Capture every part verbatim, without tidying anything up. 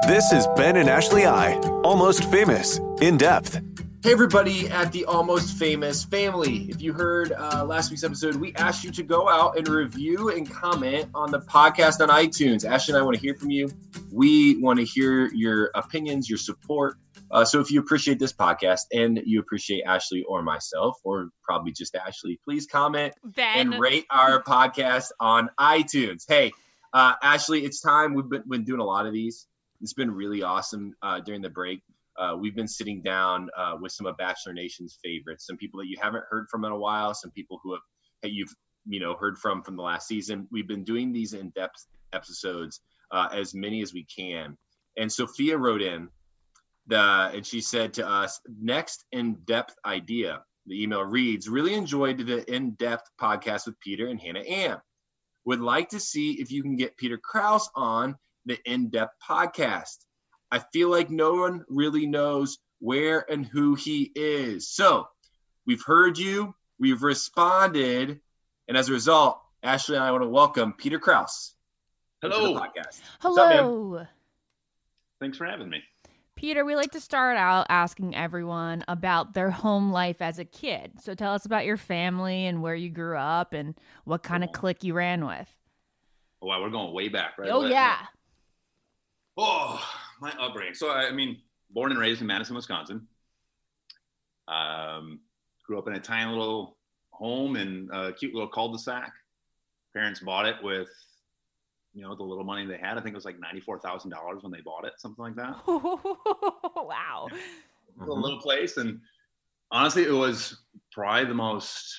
This is Ben and Ashley I, Almost Famous, In Depth. Hey everybody at the Almost Famous family. If you heard uh, last week's episode, we asked you to go out and review and comment on the podcast on iTunes. Ashley and I want to hear from you. We want to hear your opinions, your support. Uh, so if you appreciate this podcast and you appreciate Ashley or myself, or probably just Ashley, please comment Ben. and rate our podcast on iTunes. Hey, uh, Ashley, it's time. We've been, been doing a lot of these. It's been really awesome uh, during the break. Uh, we've been sitting down uh, with some of Bachelor Nation's favorites, some people that you haven't heard from in a while, some people who have that you've you know heard from from the last season. We've been doing these in-depth episodes, uh, as many as we can. And Sophia wrote in, the and she said to us, next in-depth idea. The email reads, really enjoyed the in-depth podcast with Peter and Hannah Ann. Would like to see if you can get Peter Krause on the in-depth podcast. I feel like no one really knows where and who he is. So we've heard you, we've responded, and as a result, Ashley and I want to welcome Peter Krause. Hello. To the podcast. Hello. What's up, Thanks for having me. Peter, we like to start out asking everyone about their home life as a kid. So tell us about your family and where you grew up and what kind of clique you ran with. Oh, wow, we're going way back, right? Oh, Let- yeah. Oh, my upbringing. So, I, I mean, born and raised in Madison, Wisconsin. Um, grew up in a tiny little home in a cute little cul-de-sac. Parents bought it with, you know, the little money they had. I think it was like ninety-four thousand dollars when they bought it, something like that. Wow. A little place. And honestly, it was probably the most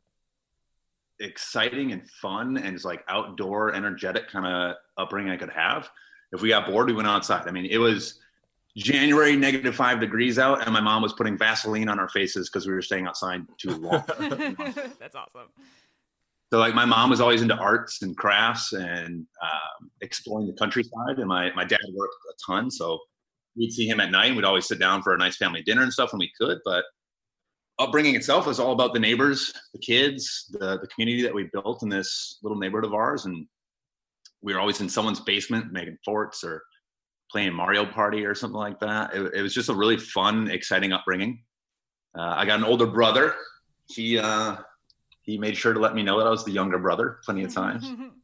exciting and fun and just like outdoor, energetic kind of upbringing I could have. If we got bored, we went outside. I mean, it was January, negative five degrees out, and my mom was putting Vaseline on our faces because we were staying outside too long. That's awesome. So, like, my mom was always into arts and crafts and um, exploring the countryside, and my, my dad worked a ton, so we'd see him at night, and we'd always sit down for a nice family dinner and stuff when we could, but upbringing itself was all about the neighbors, the kids, the, the community that we built in this little neighborhood of ours, and we were always in someone's basement making forts or playing Mario Party or something like that. It, it was just a really fun, exciting upbringing. Uh, I got an older brother. He uh, he made sure to let me know that I was the younger brother plenty of times.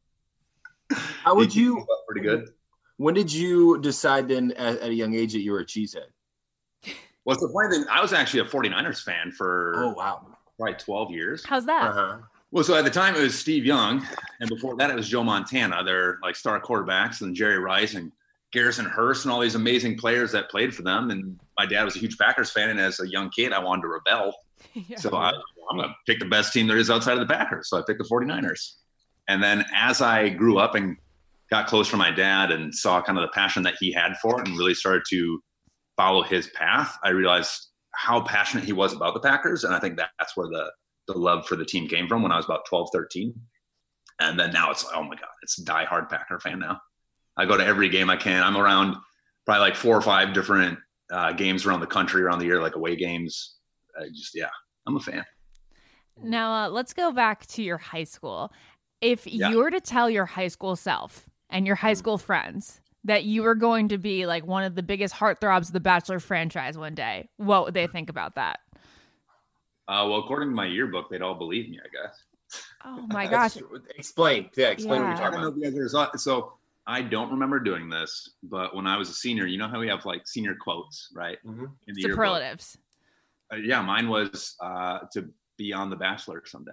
How would He you? kept up pretty good. When did you decide then, at, at a young age, that you were a cheesehead? Well, it's the funny thing. I was actually a forty-niners fan for Oh wow. probably twelve years. How's that? Uh-huh. Well, so at the time it was Steve Young, and before that it was Joe Montana. They're like star quarterbacks, and Jerry Rice and Garrison Hearst and all these amazing players that played for them. And my dad was a huge Packers fan, and as a young kid, I wanted to rebel. Yeah. So I, I'm going to pick the best team there is outside of the Packers. So I picked the forty-niners. And then as I grew up and got close to my dad and saw kind of the passion that he had for it and really started to follow his path, I realized how passionate he was about the Packers. And I think that, that's where the the love for the team came from when I was about twelve, thirteen. And then now it's like, oh my God, it's a diehard Packer fan now. I go to every game I can. I'm around probably like four or five different uh, games around the country, around the year, like away games. I just, yeah, I'm a fan. Now, uh, let's go back to your high school. If Yeah. you were to tell your high school self and your high school friends that you were going to be like one of the biggest heartthrobs of the Bachelor franchise one day, what would they think about that? Uh, well, according to my yearbook, they'd all believe me, I guess. Oh my gosh. Explain. Yeah, explain Yeah. what you're I talking don't know about. if you guys ever saw it. So I don't remember doing this, but when I was a senior, you know how we have like senior quotes, right? Mhm. In the yearbook? Superlatives. Uh, yeah, mine was uh, to be on The Bachelor someday,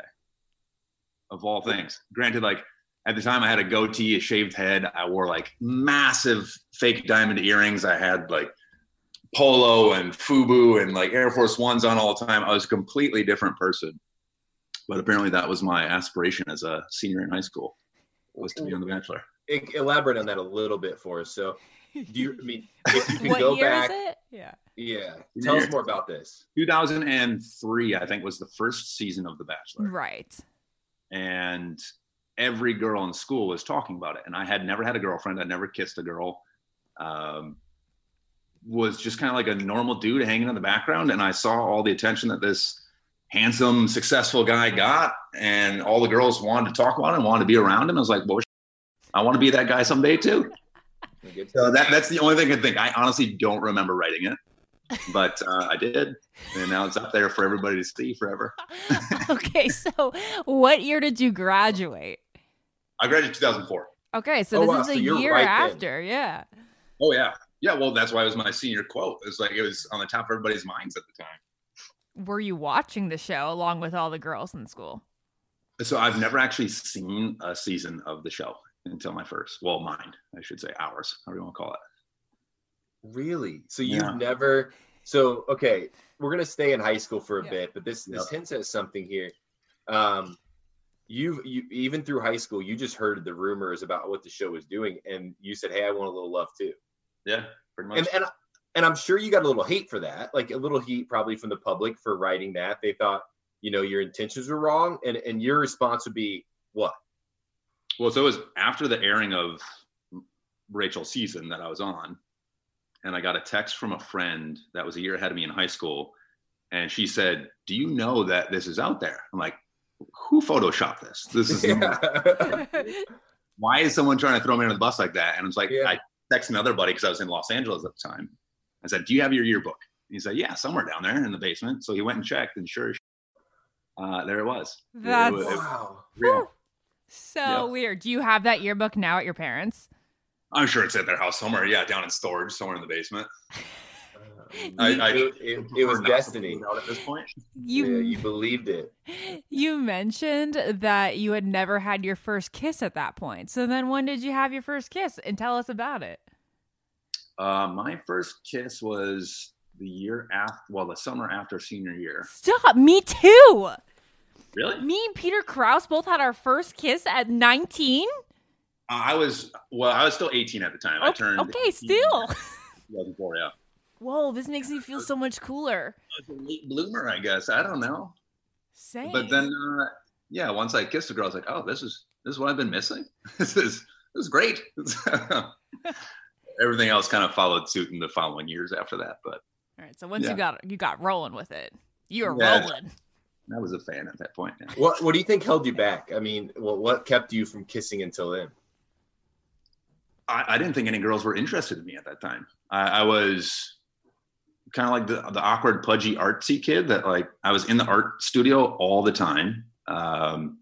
of all things. Granted, like at the time I had a goatee, a shaved head. I wore like massive fake diamond earrings. I had like polo and FUBU and like Air Force Ones on all the time. I was a completely different person. But apparently that was my aspiration as a senior in high school, was to be on The Bachelor. E- Elaborate on that a little bit for us. So, do you? I mean, if you can What go year back, is it? Yeah. yeah. Tell us more about this. two thousand three, I think, was the first season of The Bachelor. Right. And every girl in school was talking about it. And I had never had a girlfriend. I'd never kissed a girl. Um, was just kind of like a normal dude hanging in the background. And I saw all the attention that this handsome, successful guy got. And all the girls wanted to talk about him, wanted to be around him. I was like, well, I want to be that guy someday too. So that that's the only thing I think. I honestly don't remember writing it, but uh, I did, and now it's up there for everybody to see forever. Okay, so what year did you graduate? I graduated two thousand four. Okay, so Oh, this wow, is so a you're year right then. after, yeah. Oh yeah, yeah. Well, that's why it was my senior quote. It was like it was on the top of everybody's minds at the time. Were you watching the show along with all the girls in school? So I've never actually seen a season of the show until my first. Well, mine, I should say, ours. However you want to call it. Really? So you've Yeah. never? So okay, we're gonna stay in high school for a Yeah. bit, but this this Yep. hints at something here. Um, you've you even through high school, you just heard the rumors about what the show was doing, and you said, "Hey, I want a little love too." Yeah, pretty much. And and and I'm sure you got a little hate for that, like a little heat probably from the public for writing that. They thought, you know, your intentions were wrong, and and your response would be what? Well, so it was after the airing of Rachel's season that I was on, and I got a text from a friend that was a year ahead of me in high school, and she said, "Do you know that this is out there?" I'm like, "Who photoshopped this? This is Yeah. why is someone trying to throw me under the bus like that?" And it's like, Yeah. I texted another buddy because I was in Los Angeles at the time. I said, "Do you have your yearbook?" And he said, "Yeah, somewhere down there in the basement." So he went and checked, and sure, as shit, uh, there it was. It That's was- it was Wow. real. so Yeah. weird. Do you have that yearbook now at your parents'? I'm sure it's at their house somewhere. Yeah, down in storage, somewhere in the basement. Um, I- I- it, it, it was We're not destiny. out at this point. You Yeah, you believed it. you mentioned that you had never had your first kiss at that point. So then when did you have your first kiss? And tell us about it. Uh, my first kiss was the year after, well, the summer after senior year. Stop. Me too. Really? Me and Peter Krause both had our first kiss at nineteen. I was, well, I was still eighteen at the time. I Okay, turned. okay, eighteen still. in two thousand four, yeah. Whoa, this makes me feel so much cooler. I was a late bloomer, I guess. I don't know. Same. But then, uh, yeah, once I kissed a girl, I was like, oh, this is this is what I've been missing. This is this is great. Everything else kind of followed suit in the following years after that, but All right, so once Yeah. you got you got rolling with it, you were Yeah. rolling. I was a fan at that point. Yeah. What What do you think held you back? I mean, what what kept you from kissing until then? I, I didn't think any girls were interested in me at that time. I, I was kind of like the, the awkward, pudgy, artsy kid that like I was in the art studio all the time. Um,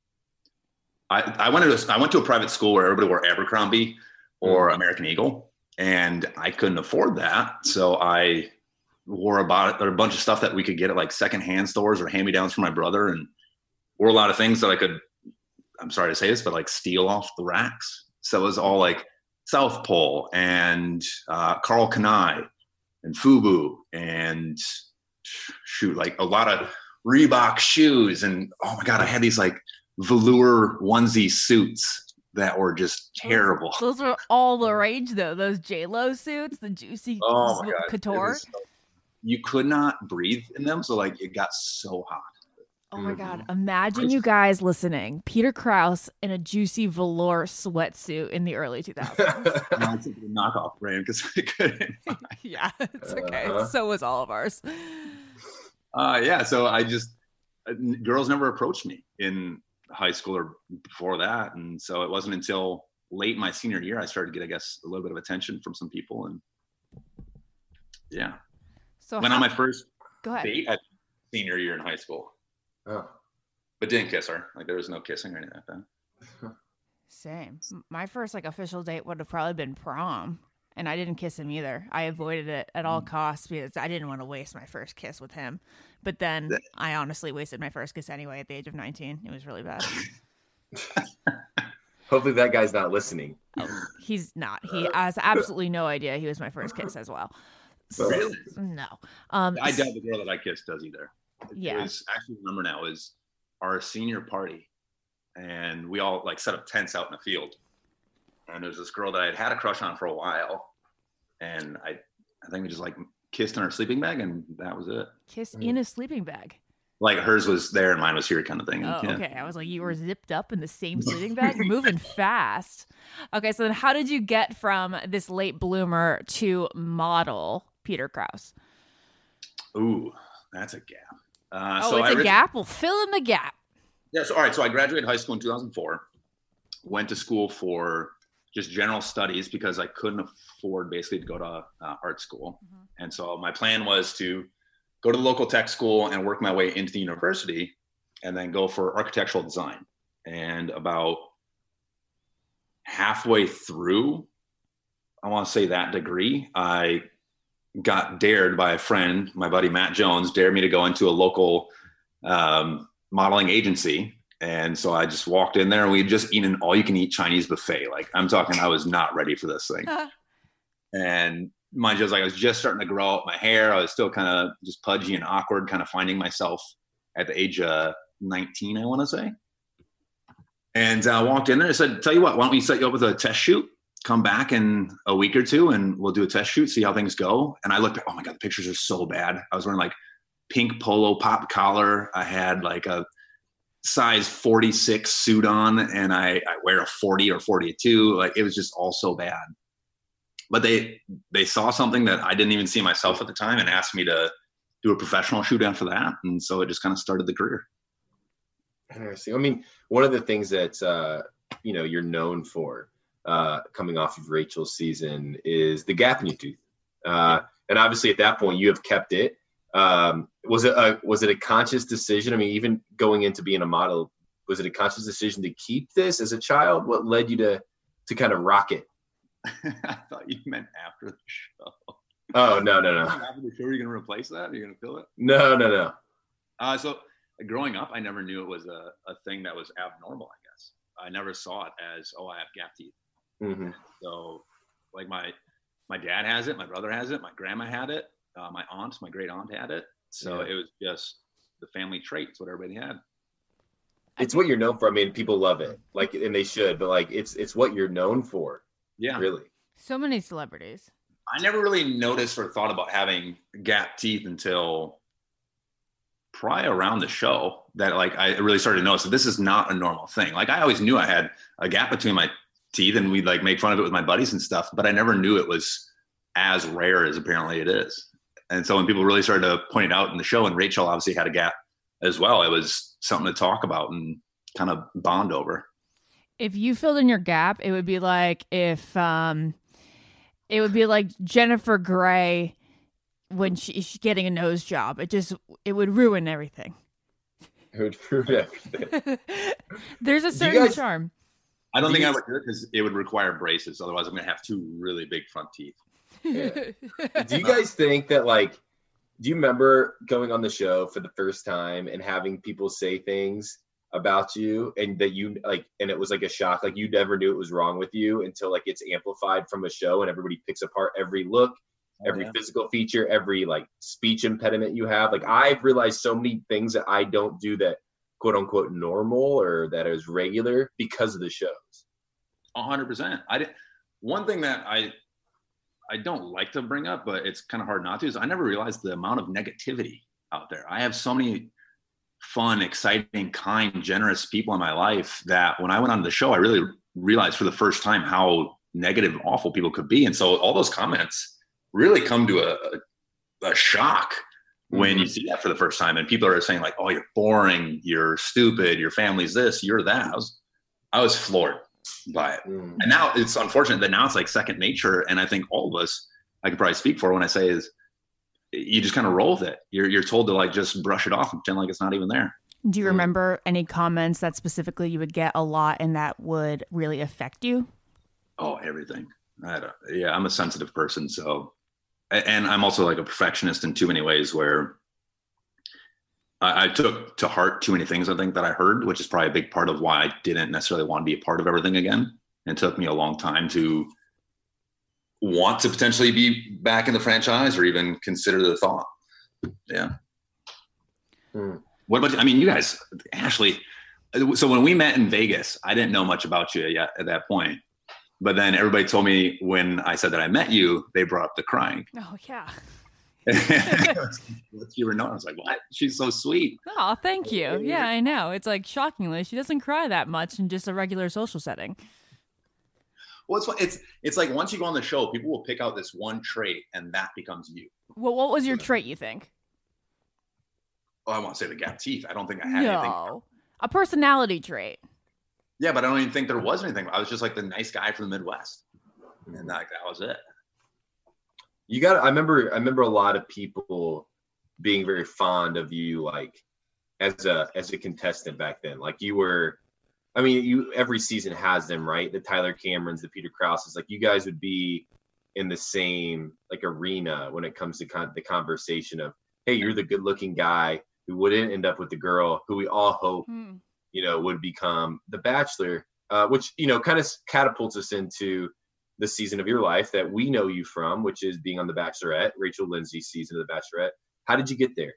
I, I went to a, I went to a private school where everybody wore Abercrombie or American Eagle, and I couldn't afford that, so I wore about a bunch of stuff that we could get at like secondhand stores or hand-me-downs from my brother, and wore a lot of things that I could. I'm sorry to say this, but like steal off the racks. So it was all like South Pole and uh, Carl Kanai and Fubu and shoot, like a lot of Reebok shoes. And oh my God, I had these like velour onesie suits that were just terrible. Those were all the rage though. Those J-Lo suits, the juicy Oh my God. It couture. was so- you could not breathe in them. So like it got so hot. Oh my God. Mhm. Imagine you guys listening. Peter Krause in a juicy velour sweatsuit in the early two thousands. And I took the knockoff brand because I couldn't. Yeah, it's okay. Uh-huh. So was all of ours. Uh, yeah. So I just, uh, girls never approached me in high school or before that. And so it wasn't until late my senior year, I started to get, I guess, a little bit of attention from some people. And yeah, So went how- on my first go ahead. date at senior year in high school, Oh. but didn't kiss her. Like there was no kissing or anything like that. Same. M- My first like official date would have probably been prom, and I didn't kiss him either. I avoided it at all costs because I didn't want to waste my first kiss with him. But then That- I honestly wasted my first kiss anyway at the age of nineteen. It was really bad. Hopefully that guy's not listening. He's not. He has absolutely no idea he was my first kiss as well. So, Really? no. Um, I doubt the girl that I kissed does either. Yeah. It was actually remember now is our senior party, and we all like set up tents out in the field. And there's this girl that I had had a crush on for a while, and I, I think we just like kissed in her sleeping bag, and that was it. Kiss in a sleeping bag. Like hers was there and mine was here, kind of thing. Oh, Yeah. okay. I was like, you were zipped up in the same sleeping bag, moving fast. Okay, so then how did you get from this late bloomer to model Peter Krause? Ooh, that's a gap. Uh, Oh, so it's I a orig- gap. Well, fill in the gap. Yeah. So all right. So I graduated high school in two thousand four. Went to school for just general studies because I couldn't afford basically to go to uh, art school. Mm-hmm. And so my plan was to go to the local tech school and work my way into the university and then go for architectural design. And about halfway through, I want to say that degree, I got dared by a friend, my buddy Matt Jones, dared me to go into a local um, modeling agency. And so I just walked in there and we had just eaten an all you can eat Chinese buffet. Like I'm talking, I was not ready for this thing. And mind you, I was like, I was just starting to grow out my hair. I was still kind of just pudgy and awkward, kind of finding myself at the age of nineteen, I want to say. And I uh, walked in there and said, tell you what, why don't we set you up with a test shoot? Come back in a week or two and we'll do a test shoot, see how things go. And I looked at, oh my God, the pictures are so bad. I was wearing like pink polo pop collar. I had like a size forty-six suit on and I, I wear a forty or forty-two. Like it was just all so bad. But they they saw something that I didn't even see myself at the time and asked me to do a professional shoot after that. And so it just kind of started the career. Interesting. I mean, one of the things that, uh, you know, you're known for uh, coming off of Rachel's season is the gap in your tooth. Uh, and obviously at that point you have kept it. Um, was it a, was it a conscious decision? I mean, even going into being a model, was it a conscious decision to keep this as a child? What led you to, to kind of rock it? I thought you meant after the show. Oh, no, no, no. After the show, are you going to replace that? Are you going to fill it? No, no, no. Uh, so growing up, I never knew it was a, a thing that was abnormal, I guess. I never saw it as, oh, I have gap teeth. Mm-hmm. So like my, my dad has it, my brother has it, my grandma had it, uh, my aunt, my great aunt had it. So yeah. It was just the family trait. It's what everybody had. It's what you're known for. I mean, people love it, like, and they should, but like, it's, it's what you're known for. Yeah. Really. So many celebrities. I never really noticed or thought about having gap teeth until probably around the show that like I really started to notice that this is not a normal thing. Like I always knew I had a gap between my teeth and we'd like make fun of it with my buddies and stuff, but I never knew it was as rare as apparently it is. And so when people really started to point it out in the show, and Rachel obviously had a gap as well, it was something to talk about and kind of bond over. If you filled in your gap, it would be like if um, it would be like Jennifer Grey when she, she's getting a nose job. It just it would ruin everything. It would ruin everything. There's a certain guys, I charm. don't think I would do it because it would require braces. Otherwise, I'm going to have two really big front teeth. Yeah. Do you guys think that, like, do you remember going on the show for the first time and having people say things about you and that you like, and it was like a shock, like you never knew it was wrong with you until like it's amplified from a show and everybody picks apart every look, oh, every yeah. physical feature, every like speech impediment you have. Like I've realized so many things that I don't do that quote unquote normal or that is regular because of the shows. A hundred percent. I did one thing that I I don't like to bring up, but it's kind of hard not to, is I never realized the amount of negativity out there. I have so many fun, exciting, kind, generous people in my life that when I went on the show, I really realized for the first time how negative and awful people could be. And so all those comments really come to a, a shock when mm-hmm. you see that for the first time. And people are saying like, oh, you're boring, you're stupid, your family's this, you're that. I was, I was floored by it. Mm. And now it's unfortunate that now it's like second nature. And I think all of us, I could probably speak for when I say is you just kind of roll with it. You're you're told to like just brush it off and pretend like it's not even there. Do you remember any comments that specifically you would get a lot and that would really affect you? Oh, everything. I don't, yeah, I'm a sensitive person. So, and I'm also like a perfectionist in too many ways where I took to heart too many things, I think, that I heard, which is probably a big part of why I didn't necessarily want to be a part of everything again. And it took me a long time to want to potentially be back in the franchise or even consider the thought. Yeah. Hmm. What about you? I mean, you guys, Ashley, so when we met in Vegas, I didn't know much about you yet at that point. But then everybody told me when I said that I met you, they brought up the crying. Oh, yeah. You were known. I was like, what? She's so sweet. Oh, thank you. Yeah, I know. It's like shockingly, she doesn't cry that much in just a regular social setting. Well, it's it's it's like once you go on the show, people will pick out this one trait, and that becomes you. Well, what was your trait? You think? Oh, I won't say the gap teeth. I don't think I had no. anything. A personality trait. Yeah, but I don't even think there was anything. I was just like the nice guy from the Midwest, and like that was it. You got. I remember. I remember a lot of people being very fond of you, like as a as a contestant back then. Like you were. I mean, you every season has them, right? The Tyler Camerons, the Peter Krauses. Like you guys would be in the same like arena when it comes to con- the conversation of, hey, you're the good-looking guy who wouldn't end up with the girl who we all hope. Hmm. you know, would become The Bachelor, uh, which, you know, kind of catapults us into the season of your life that we know you from, which is being on The Bachelorette, Rachel Lindsay's season of The Bachelorette. How did you get there?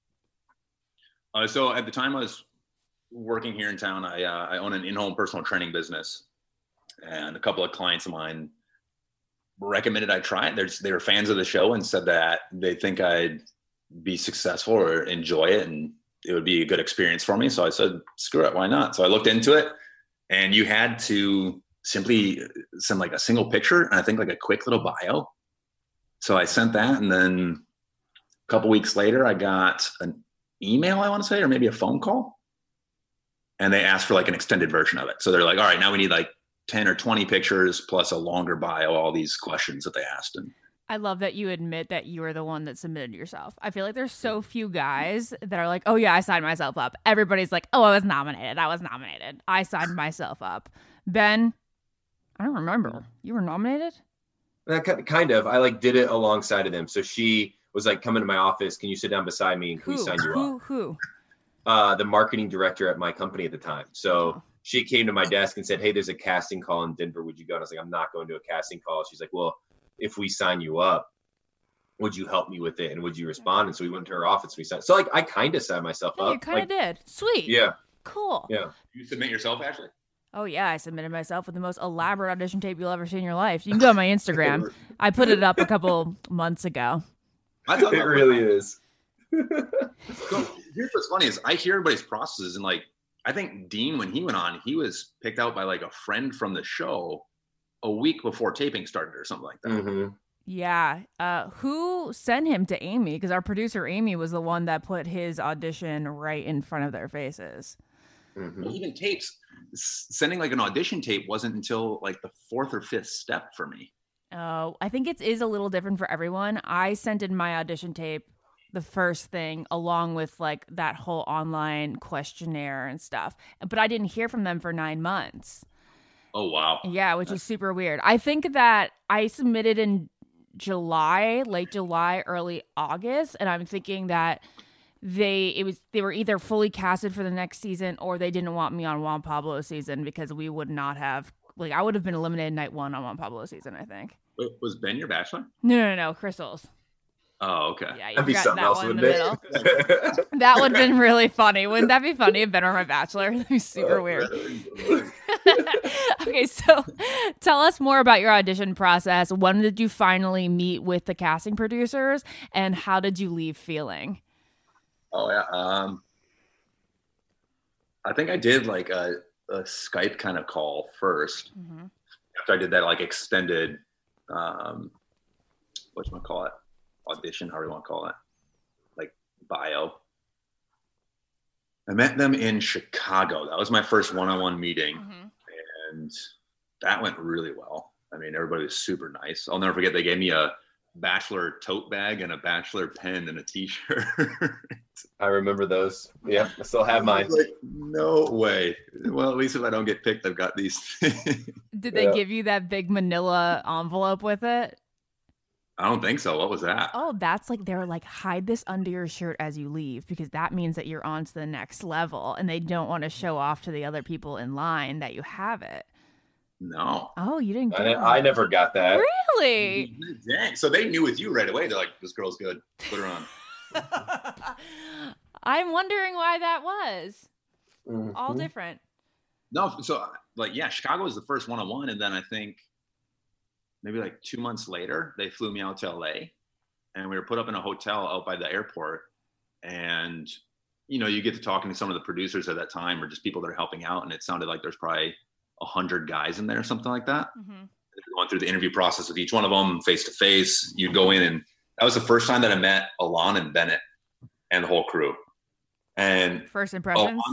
Uh, so at the time I was working here in town, I, uh, I own an in-home personal training business, and a couple of clients of mine recommended I try it. They're, they were fans of the show and said that they think I'd be successful or enjoy it, and it would be a good experience for me. So I said, screw it, why not? So I looked into it, and you had to simply send like a single picture and I think like a quick little bio. So I sent that, and then a couple weeks later I got an email, I want to say, or maybe a phone call, and they asked for like an extended version of it. So they're like, all right, now we need like ten or twenty pictures plus a longer bio, all these questions that they asked. And I love that you admit that you were the one that submitted yourself. I feel like there's so few guys that are like, oh yeah, I signed myself up. Everybody's like, oh, I was nominated. I was nominated. I signed myself up. Ben, I don't remember. You were nominated? Kind of. I like did it alongside of them. So she was like, come into my office. Can you sit down beside me? And can who? we sign you who? up? Who? Uh, the marketing director at my company at the time. So she came to my desk and said, hey, there's a casting call in Denver. Would you go? And I was like, I'm not going to a casting call. She's like, well, if we sign you up, would you help me with it? And would you respond? And so we went to her office. We signed. So like, I kind of signed myself yeah, up. You kind of like, did. Sweet. Yeah. Cool. Yeah. You submit yourself, Ashley? Oh yeah, I submitted myself with the most elaborate audition tape you'll ever see in your life. You can go on my Instagram. I put it up a couple months ago. I thought it really is. So here's what's funny is I hear everybody's processes, and like I think Dean, when he went on, he was picked out by like a friend from the show a week before taping started or something like that. Mm-hmm. Yeah. Uh, who sent him to Amy? Because our producer Amy was the one that put his audition right in front of their faces. Mm-hmm. Well, even tapes, sending like an audition tape wasn't until like the fourth or fifth step for me. Oh, I think it is a little different for everyone. I sent in my audition tape the first thing along with like that whole online questionnaire and stuff. But I didn't hear from them for nine months. Oh, wow. Yeah, which is super weird. I think that I submitted in July, late July, early August, and I'm thinking that they it was they were either fully casted for the next season or they didn't want me on Juan Pablo season because we would not have like I would have been eliminated night one on Juan Pablo season, I think. Wait, was Ben your bachelor? No, no, no, Crystal's. Oh, okay. Yeah, you That'd be got something that else, one in the wouldn't middle. That would have been really funny. Wouldn't that be funny if Ben were my bachelor? That'd be super weird. Okay, so tell us more about your audition process. When did you finally meet with the casting producers, and how did you leave feeling? Oh yeah, um, I think I did like a, a Skype kind of call first. Mm-hmm. After I did that like extended, um, what you call it, audition, however you want to call it, like bio. I met them in Chicago. That was my first one-on-one meeting. Mm-hmm. And that went really well. I mean, everybody was super nice. I'll never forget, they gave me a bachelor tote bag and a bachelor pen and a t-shirt. I remember those. Yeah, I still have mine. Like, no way. Well, at least if I don't get picked, I've got these things. Did they yeah. give you that big manila envelope with it? I don't think so. What was that? Oh, that's like, they were like, hide this under your shirt as you leave, because that means that you're on to the next level and they don't want to show off to the other people in line that you have it. No. Oh, you didn't get I, it? I never got that. Really? Dang. So they knew with you right away. They're like, this girl's good. Put her on. I'm wondering why that was. Mm-hmm. All different. No, so like, yeah, Chicago was the first one-on-one. And then I think maybe like two months later, they flew me out to L A and we were put up in a hotel out by the airport. And, you know, you get to talking to some of the producers at that time or just people that are helping out. And it sounded like there's probably a hundred guys in there or something like that. Mm-hmm. Going through the interview process with each one of them face to face. You'd go in, and that was the first time that I met Alon and Bennett and the whole crew. And first impressions. Alon,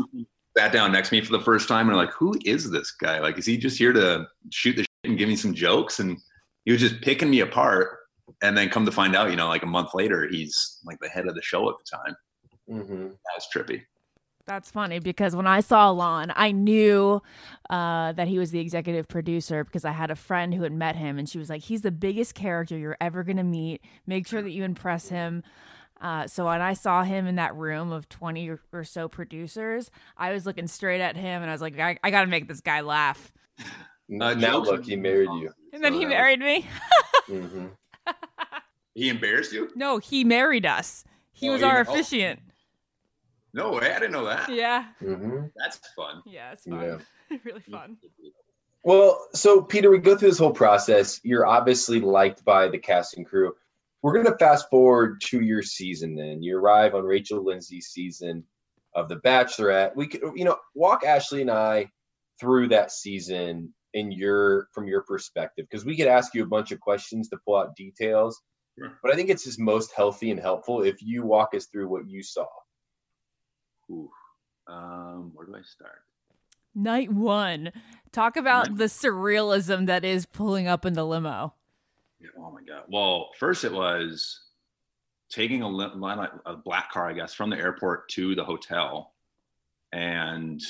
sat down next to me for the first time and like, who is this guy? Like, is he just here to shoot the shit and give me some jokes? And he was just picking me apart. And then come to find out, you know, like a month later, he's like the head of the show at the time. Mm-hmm. That was trippy. That's funny because when I saw Lon, I knew uh, that he was the executive producer because I had a friend who had met him and she was like, he's the biggest character you're ever going to meet. Make sure that you impress him. Uh, so when I saw him in that room of twenty or, or so producers, I was looking straight at him and I was like, I, I got to make this guy laugh. Uh, now look, he married you. And then So he that married me. Mm-hmm. He embarrassed you? No, he married us. He Oh, was he- our oh. officiant. No way. I didn't know that. Yeah. Mm-hmm. That's fun. Yeah, it's fun. Really fun. Well, so Peter, we go through this whole process. You're obviously liked by the cast and crew. We're going to fast forward to your season then. You arrive on Rachel Lindsay's season of The Bachelorette. We could, you know, walk Ashley and I through that season in your from your perspective, because we could ask you a bunch of questions to pull out details. Sure. But I think it's just most healthy and helpful if you walk us through what you saw. Ooh. Um, where do I start? Night one. Talk about Night- the surrealism that is pulling up in the limo. Yeah, oh my God. Well, first it was taking a, li- line- a black car, I guess, from the airport to the hotel. And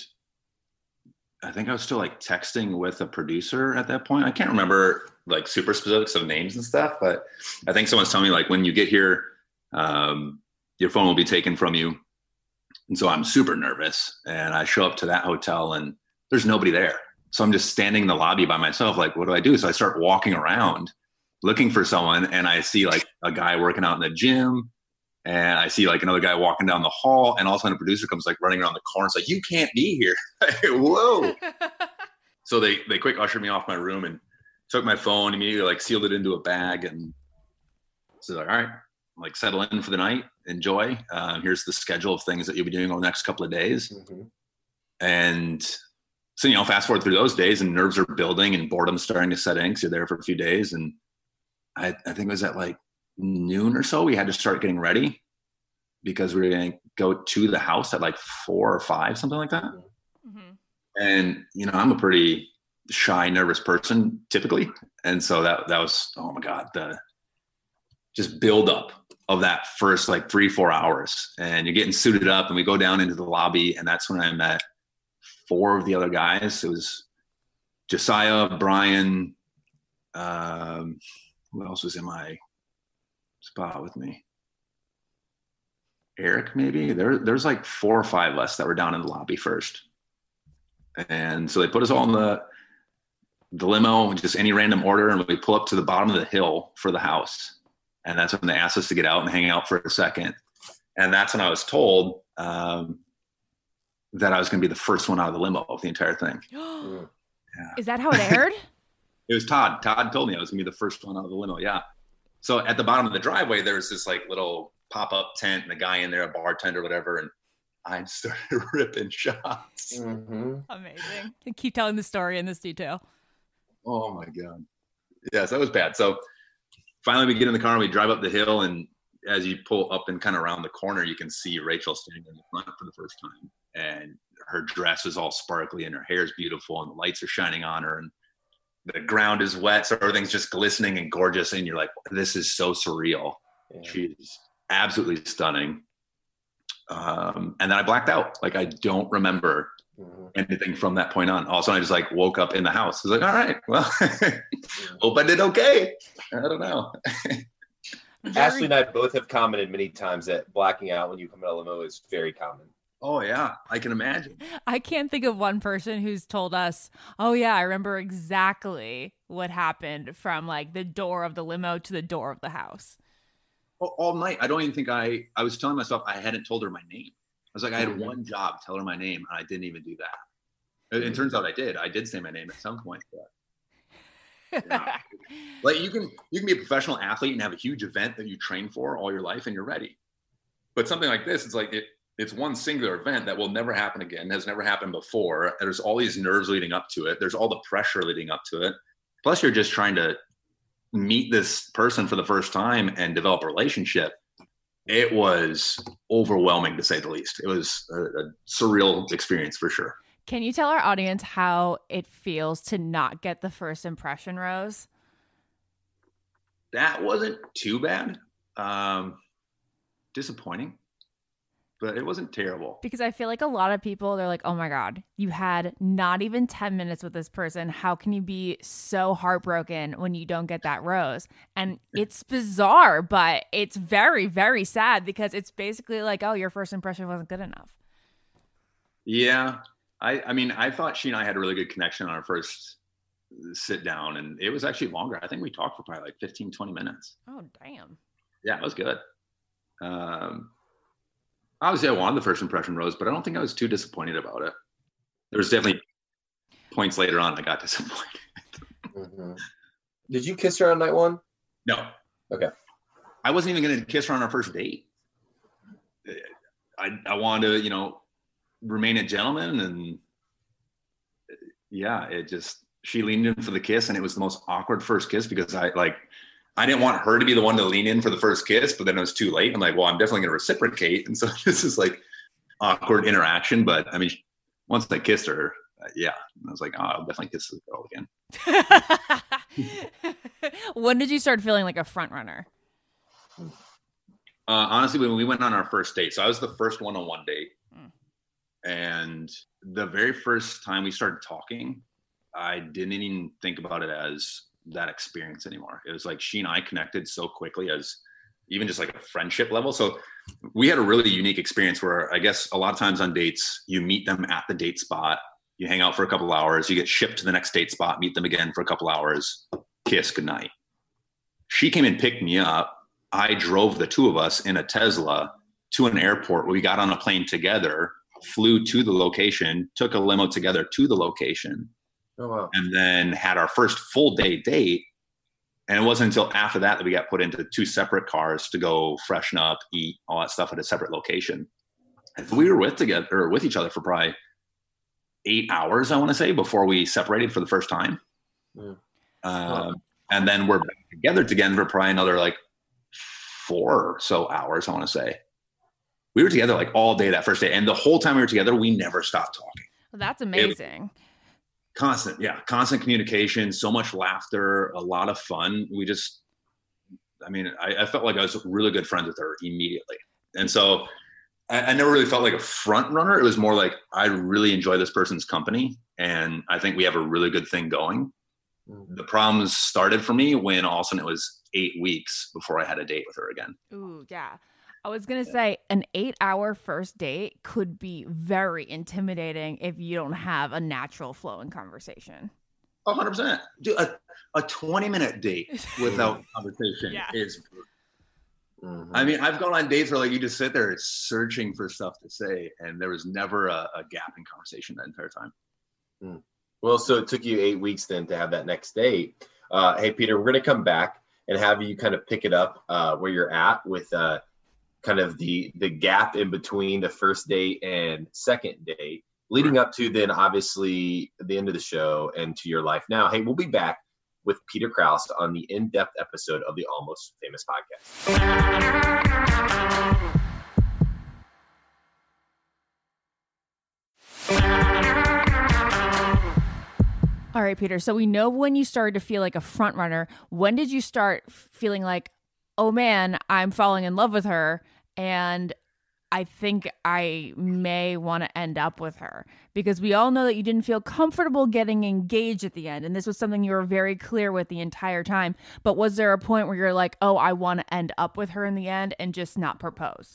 I think I was still like texting with a producer at that point. I can't remember like super specifics of names and stuff, but I think someone's telling me like, when you get here, um, your phone will be taken from you. And so I'm super nervous and I show up to that hotel and there's nobody there. So I'm just standing in the lobby by myself. Like, what do I do? So I start walking around looking for someone and I see like a guy working out in the gym and I see like another guy walking down the hall and all of a sudden a producer comes like running around the corner. It's like, you can't be here. Whoa. So they, they quick ushered me off my room and took my phone, immediately like sealed it into a bag. And so like, all right, like settle in for the night, enjoy. Uh, here's the schedule of things that you'll be doing over the next couple of days. Mm-hmm. And so, you know, fast forward through those days and nerves are building and boredom's starting to set in because you're there for a few days. And I, I think it was at like noon or so, we had to start getting ready because we were going to go to the house at like four or five, something like that. Mm-hmm. And, you know, I'm a pretty shy, nervous person typically. And so that, that was, oh my God, the just build up of that first like three, four hours. And you're getting suited up and we go down into the lobby. And that's when I met four of the other guys. It was Josiah, Brian, um, who else was in my spot with me? Eric, maybe. There, there's like four or five less that were down in the lobby first. And so they put us all in the, the limo, just any random order, and we pull up to the bottom of the hill for the house. And that's when they asked us to get out and hang out for a second. And that's when I was told um, that I was going to be the first one out of the limo of the entire thing. Yeah. Is that how it aired? It was Todd. Todd told me I was going to be the first one out of the limo. Yeah. So at the bottom of the driveway, there was this like little pop-up tent and a guy in there, a bartender, whatever. And I started ripping shots. Mm-hmm. Amazing. Keep telling the story in this detail. Oh my God. Yes, that was bad. So finally we get in the car and we drive up the hill. And as you pull up and kind of around the corner, you can see Rachel standing in the front for the first time. And her dress is all sparkly and her hair is beautiful and the lights are shining on her. And the ground is wet. So everything's just glistening and gorgeous. And you're like, this is so surreal. Yeah. She's absolutely stunning. Um, and then I blacked out. Like, I don't remember Mm-hmm. anything from that point on. All of a sudden, I just like woke up in the house. I was like, all right, well, hope I did okay. I don't know. Ashley and I both have commented many times that blacking out when you come out of limo is very common. Oh, yeah, I can imagine. I can't think of one person who's told us, oh, yeah, I remember exactly what happened from like the door of the limo to the door of the house. All, all night. I don't even think I, I was telling myself I hadn't told her my name. I was like, I had one job, tell her my name, and I didn't even do that. It, it turns out I did. I did say my name at some point. But, yeah. Like you can, you can be a professional athlete and have a huge event that you train for all your life and you're ready. But something like this, it's like, it, it's one singular event that will never happen again, has never happened before. There's all these nerves leading up to it. There's all the pressure leading up to it. Plus you're just trying to meet this person for the first time and develop a relationship. It was overwhelming, to say the least. It was a, a surreal experience for sure. Can you tell our audience how it feels to not get the first impression rose? That wasn't too bad. Um, disappointing, but it wasn't terrible. Because I feel like a lot of people, they're like, oh my God, you had not even ten minutes with this person. How can you be so heartbroken when you don't get that rose? And it's bizarre, but it's very, very sad because it's basically like, oh, your first impression wasn't good enough. Yeah. I, I mean, I thought she and I had a really good connection on our first sit down, and it was actually longer. I think we talked for probably like fifteen, twenty minutes. Oh, damn. Yeah, it was good. Um, obviously, I wanted the first impression rose, but I don't think I was too disappointed about it. There was definitely points later on I got disappointed. Mm-hmm. Did you kiss her on night one? No. Okay. I wasn't even going to kiss her on our first date. I I wanted to, you know, remain a gentleman, and yeah, it just, she leaned in for the kiss, and it was the most awkward first kiss because I like, I didn't want her to be the one to lean in for the first kiss, but then it was too late. I'm like, well, I'm definitely going to reciprocate. And so this is like awkward interaction. But I mean, once I kissed her, uh, yeah, I was like, oh, I'll definitely kiss this girl again. When did you start feeling like a front runner? Uh, honestly, when we went on our first date, so I was the first one-on-one date. Mm. And the very first time we started talking, I didn't even think about it as that experience anymore. It was like she and I connected so quickly as even just like a friendship level. So we had a really unique experience where I guess a lot of times on dates, you meet them at the date spot, you hang out for a couple hours, you get shipped to the next date spot, meet them again for a couple hours, kiss, goodnight. She came and picked me up. I drove the two of us in a Tesla to an airport where we got on a plane together, flew to the location, took a limo together to the location. Oh, wow. And then had our first full day date. And it wasn't until after that that we got put into two separate cars to go freshen up, eat, all that stuff at a separate location. And we were with together or with each other for probably eight hours, I want to say, before we separated for the first time. Mm. Um, and then we're back together again for probably another like four or so hours, I want to say. We were together like all day that first day. And the whole time we were together, we never stopped talking. Well, that's amazing. It, Constant, yeah, constant communication, so much laughter, a lot of fun. We just, I mean, I, I felt like I was really good friends with her immediately. And so I, I never really felt like a front runner. It was more like, I really enjoy this person's company, and I think we have a really good thing going. Mm-hmm. The problems started for me when all of a sudden it was eight weeks before I had a date with her again. Ooh, yeah. I was going to say an eight hour first date could be very intimidating if you don't have a natural flow in conversation. A hundred percent. Dude, a, a twenty minute date without conversation yeah. is, mm-hmm. I mean, I've gone on dates where like you just sit there searching for stuff to say, and there was never a, a gap in conversation that entire time. Mm. Well, so it took you eight weeks then to have that next date. Uh, hey, Peter, we're going to come back and have you kind of pick it up uh, where you're at with uh, kind of the the gap in between the first date and second date, leading up to then obviously the end of the show and to your life now. Hey, we'll be back with Peter Krause on the in-depth episode of the Almost Famous podcast. All right, Peter. So we know when you started to feel like a front runner. When did you start feeling like, oh man, I'm falling in love with her, and I think I may want to end up with her? Because we all know that you didn't feel comfortable getting engaged at the end, and this was something you were very clear with the entire time. But was there a point where you're like, oh, I want to end up with her in the end and just not propose?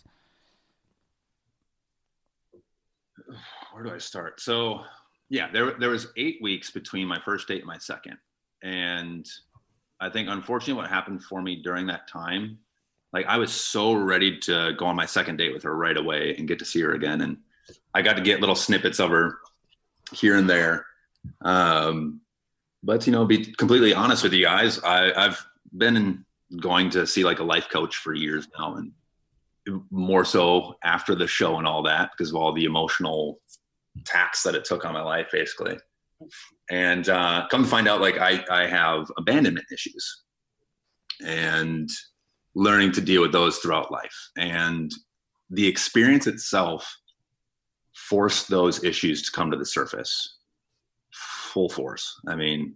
Where do I start? So, yeah, there there was eight weeks between my first date and my second, and I think, unfortunately, what happened for me during that time, like I was so ready to go on my second date with her right away and get to see her again. And I got to get little snippets of her here and there. Um, but, you know, be completely honest with you guys, I, I've been going to see like a life coach for years now, and more so after the show and all that because of all the emotional tax that it took on my life, basically. And uh, come to find out, like I, I have abandonment issues, and learning to deal with those throughout life. And the experience itself forced those issues to come to the surface full force. I mean,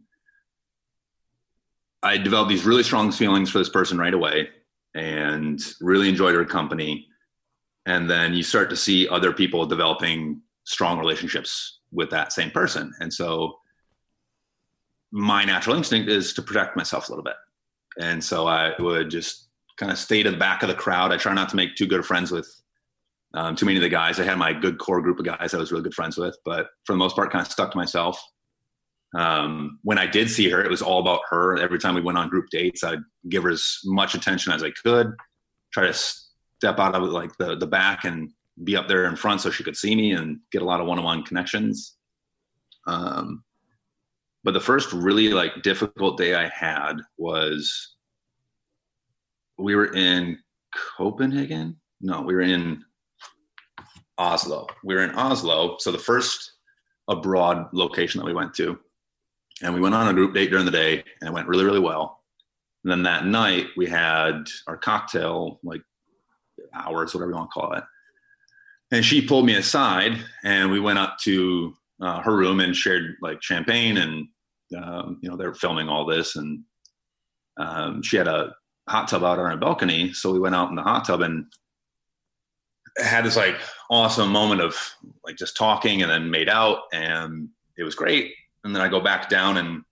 I developed these really strong feelings for this person right away and really enjoyed her company. And then you start to see other people developing strong relationships with that same person. And so my natural instinct is to protect myself a little bit. And so I would just kind of stay to the back of the crowd. I try not to make too good of friends with um, too many of the guys. I had my good core group of guys I was really good friends with, but for the most part, kind of stuck to myself. Um, when I did see her, it was all about her. Every time we went on group dates, I'd give her as much attention as I could, try to step out of like the, the back and be up there in front so she could see me and get a lot of one-on-one connections. Um, but the first really like difficult day I had was we were in Copenhagen. No, we were in Oslo. We were in Oslo. So the first abroad location that we went to, and we went on a group date during the day and it went really, really well. And then that night we had our cocktail, like hours, whatever you want to call it. And she pulled me aside and we went up to uh, her room and shared like champagne and, um, you know, they were filming all this. And um, she had a hot tub out on her balcony. So we went out in the hot tub and had this like awesome moment of like just talking and then made out and it was great. And then I go back down and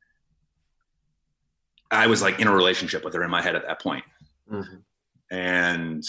I was like in a relationship with her in my head at that point. Mm-hmm. And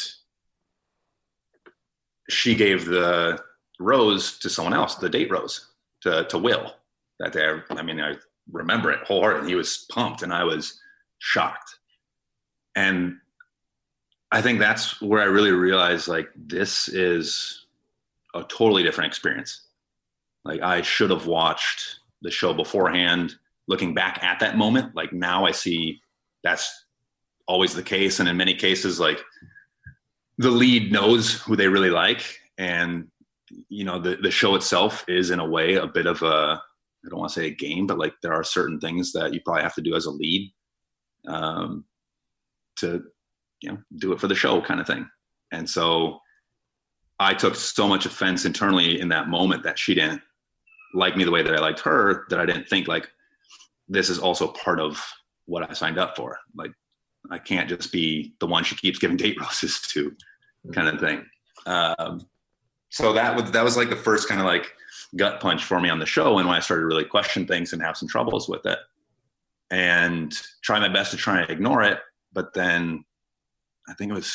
she gave the rose to someone else, the date rose to, to Will that day. I mean, I remember it wholeheartedly. He was pumped and I was shocked. And I think that's where I really realized like, this is a totally different experience. Like I should have watched the show beforehand, looking back at that moment. Like now I see that's always the case. And in many cases, like the lead knows who they really like. And, you know, the, the show itself is in a way a bit of a, I don't want to say a game, but like there are certain things that you probably have to do as a lead um, to, you know, do it for the show kind of thing. And so I took so much offense internally in that moment that she didn't like me the way that I liked her, that I didn't think like, this is also part of what I signed up for. Like, I can't just be the one she keeps giving date roses to kind of thing. Um, so that was, that was like the first kind of like gut punch for me on the show. And when I started to really question things and have some troubles with it and try my best to try and ignore it. But then I think it was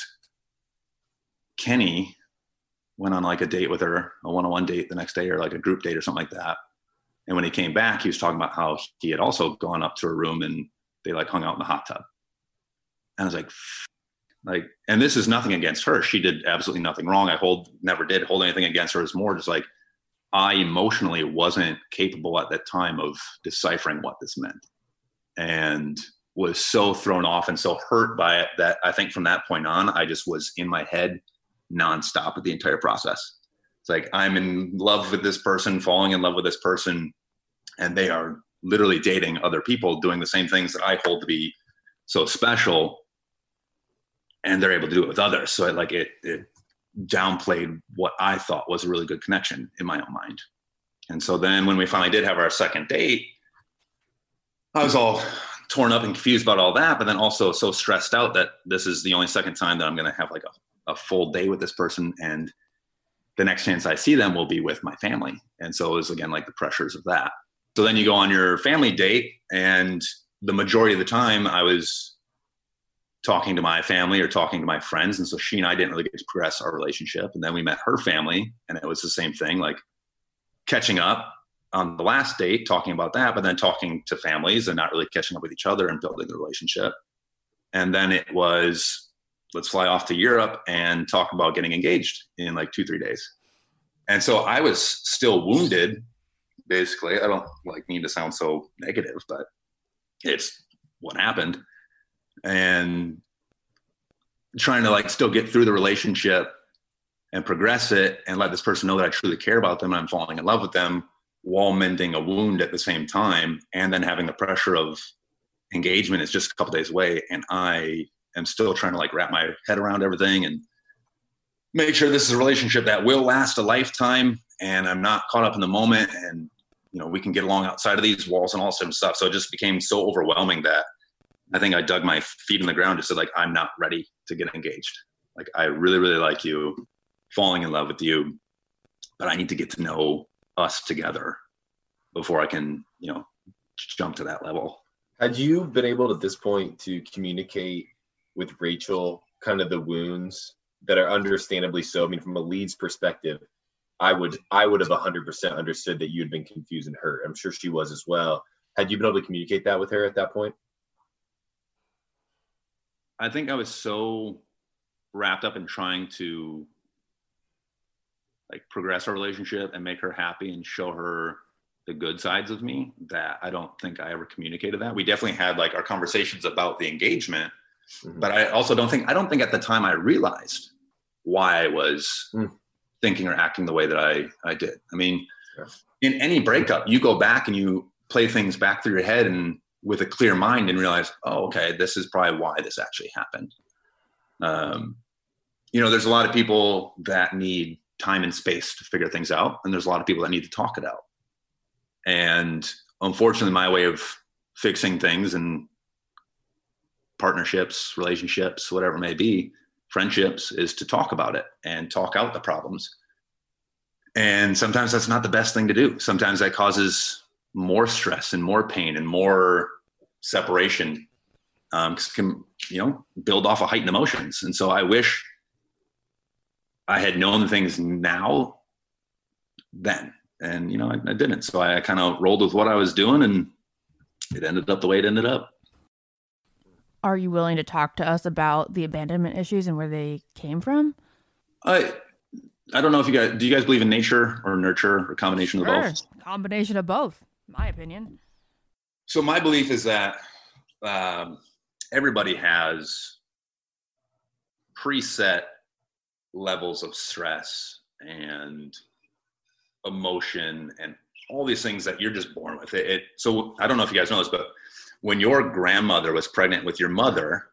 Kenny went on like a date with her, a one-on-one date the next day or like a group date or something like that. And when he came back, he was talking about how he had also gone up to her room and they like hung out in the hot tub. And I was like, like, and this is nothing against her. She did absolutely nothing wrong. I hold, never did hold anything against her. It's more just like, I emotionally wasn't capable at that time of deciphering what this meant and was so thrown off and so hurt by it that I think from that point on, I just was in my head nonstop with the entire process. It's like, I'm in love with this person, falling in love with this person, and they are literally dating other people, doing the same things that I hold to be so special, and they're able to do it with others. So it like it, it downplayed what I thought was a really good connection in my own mind. And so then when we finally did have our second date, I was all torn up and confused about all that, but then also so stressed out that this is the only second time that I'm going to have like a, a full day with this person. And the next chance I see them will be with my family. And so it was again, like the pressures of that. So then you go on your family date, and the majority of the time I was talking to my family or talking to my friends. And so she and I didn't really get to progress our relationship. And then we met her family, and it was the same thing, like catching up on the last date, talking about that, but then talking to families and not really catching up with each other and building the relationship. And then it was, let's fly off to Europe and talk about getting engaged in like two, three days. And so I was still wounded, basically. I don't like mean to sound so negative, but it's what happened. And trying to like still get through the relationship and progress it and let this person know that I truly care about them and I'm falling in love with them, while mending a wound at the same time. And then having the pressure of engagement is just a couple days away. And I am still trying to like wrap my head around everything and make sure this is a relationship that will last a lifetime, and I'm not caught up in the moment, and you know, we can get along outside of these walls and all sorts of stuff. So it just became so overwhelming that I think I dug my feet in the ground, just said like, I'm not ready to get engaged. Like, I really, really like you, falling in love with you, but I need to get to know us together before I can, you know, jump to that level. Had you been able at this point to communicate with Rachel kind of the wounds that are understandably so? I mean, from a lead's perspective, I would I would have one hundred percent understood that you had been confused and hurt. I'm sure she was as well. Had you been able to communicate that with her at that point? I think I was so wrapped up in trying to like progress our relationship and make her happy and show her the good sides of me that I don't think I ever communicated that. We definitely had like our conversations about the engagement, mm-hmm. but I also don't think, I don't think at the time I realized why I was mm. thinking or acting the way that I, I did. I mean, yeah. in any breakup, you go back and you play things back through your head and with a clear mind and realize, oh, okay, this is probably why this actually happened. Um, you know, there's a lot of people that need time and space to figure things out. And there's a lot of people that need to talk it out. And unfortunately, my way of fixing things and partnerships, relationships, whatever it may be, friendships, is to talk about it and talk out the problems. And sometimes that's not the best thing to do. Sometimes that causes more stress and more pain and more separation, um, 'cause it can, you know, build off of heightened emotions. And so I wish I had known the things now then. And, you know, I, I didn't. So I, I kind of rolled with what I was doing, and it ended up the way it ended up. Are you willing to talk to us about the abandonment issues and where they came from? I I don't know if you guys, do you guys believe in nature or nurture or combination sure. of both? Combination of both, my opinion. So my belief is that um, everybody has preset levels of stress and emotion and all these things that you're just born with. It, it so I don't know if you guys know this, but when your grandmother was pregnant with your mother,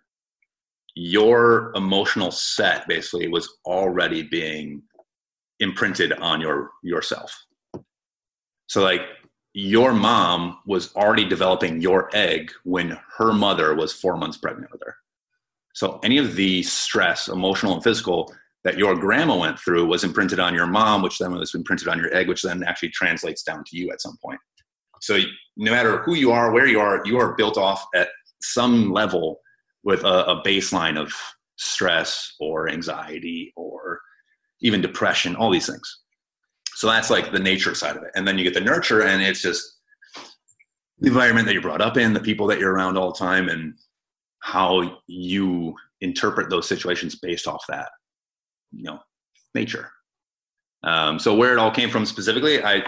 your emotional set basically was already being imprinted on your yourself. So like your mom was already developing your egg when her mother was four months pregnant with her. So any of the stress, emotional and physical, that your grandma went through was imprinted on your mom, which then was imprinted on your egg, which then actually translates down to you at some point. So no matter who you are, where you are, you are built off at some level with a, a baseline of stress or anxiety or even depression, all these things. So that's like the nature side of it. And then you get the nurture, and it's just the environment that you're brought up in, the people that you're around all the time, and how you interpret those situations based off that, you know, nature. Um, so where it all came from specifically, I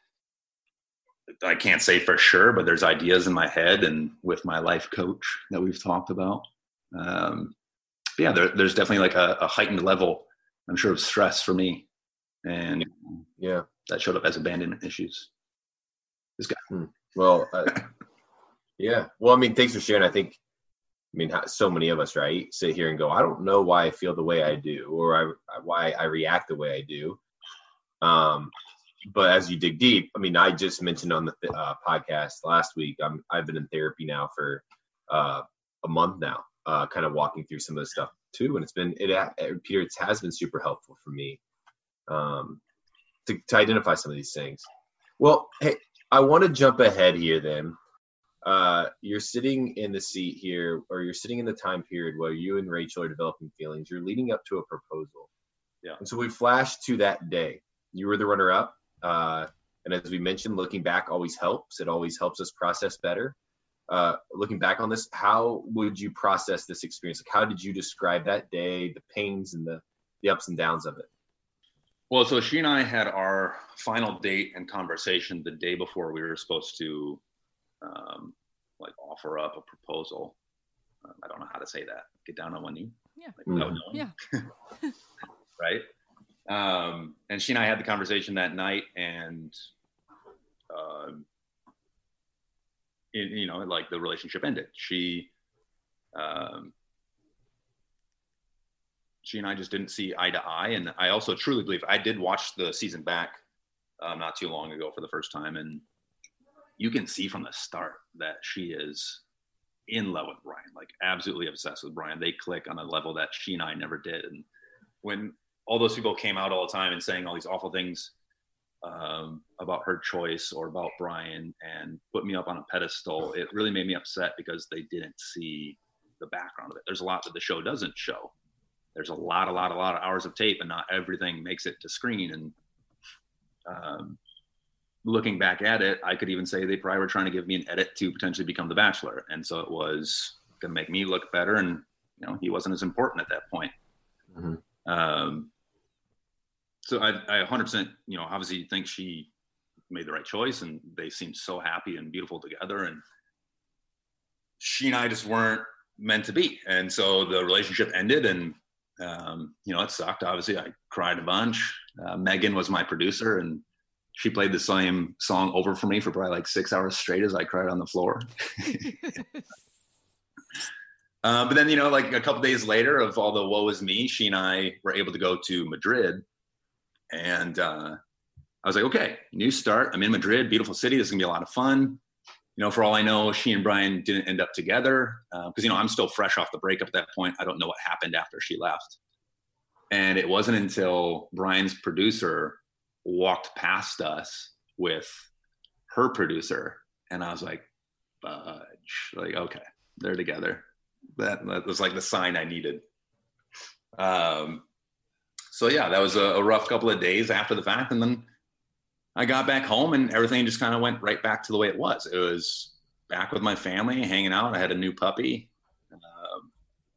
I can't say for sure, but there's ideas in my head and with my life coach that we've talked about. Um, yeah, there, there's definitely like a, a heightened level, I'm sure, of stress for me. And yeah, that showed up as abandonment issues. This guy. Hmm. Well, uh, yeah. Well, I mean, thanks for sharing. I think, I mean, so many of us, right, sit here and go, I don't know why I feel the way I do, or I, why I react the way I do. Um, but as you dig deep, I mean, I just mentioned on the uh, podcast last week, I'm, I've been in therapy now for uh, a month now, uh, kind of walking through some of the stuff too. And it's been, it, it periods has been super helpful for me um, to, to identify some of these things. Well, hey, I want to jump ahead here then. Uh, you're sitting in the seat here, or you're sitting in the time period where you and Rachel are developing feelings. You're leading up to a proposal. Yeah. And so we flash to that day. You were the runner-up. Uh, and as we mentioned, looking back always helps. It always helps us process better. Uh, looking back on this, how would you process this experience? Like, how did you describe that day, the pains and the, the ups and downs of it? Well, so she and I had our final date and conversation the day before we were supposed to um, like offer up a proposal. Um, I don't know how to say that. Get down on one knee. Yeah. Like, without knowing. Yeah. Right. Um, and she and I had the conversation that night, and, um, it, you know, like the relationship ended. She, um, she and I just didn't see eye to eye. And I also truly believe, I did watch the season back um, not too long ago for the first time. And you can see from the start that she is in love with Brian, like absolutely obsessed with Brian. They click on a level that she and I never did. And when all those people came out all the time and saying all these awful things um, about her choice or about Brian and put me up on a pedestal, it really made me upset because they didn't see the background of it. There's a lot that the show doesn't show. There's a lot, a lot, a lot of hours of tape, and not everything makes it to screen. And um, looking back at it, I could even say they probably were trying to give me an edit to potentially become The Bachelor. And so it was going to make me look better. And, you know, he wasn't as important at that point. Mm-hmm. Um, so I, I one hundred percent, you know, obviously think she made the right choice, and they seemed so happy and beautiful together. And she and I just weren't meant to be. And so the relationship ended, and, um, you know, it sucked. Obviously, I cried a bunch. Uh, Megan was my producer, and she played the same song over for me for probably like six hours straight as I cried on the floor. uh, but then, you know, like a couple days later of all the woe is me, she and I were able to go to Madrid. And uh, I was like, okay, new start. I'm in Madrid, beautiful city. This is gonna be a lot of fun. You know, for all I know, she and Brian didn't end up together because, uh, you know, I'm still fresh off the breakup at that point. I don't know what happened after she left. And it wasn't until Brian's producer walked past us with her producer, and I was like, fudge, like, okay, they're together. That, that was like the sign I needed. Um, so yeah, that was a, a rough couple of days after the fact. And then I got back home, and everything just kind of went right back to the way it was. It was back with my family, hanging out. I had a new puppy. Um,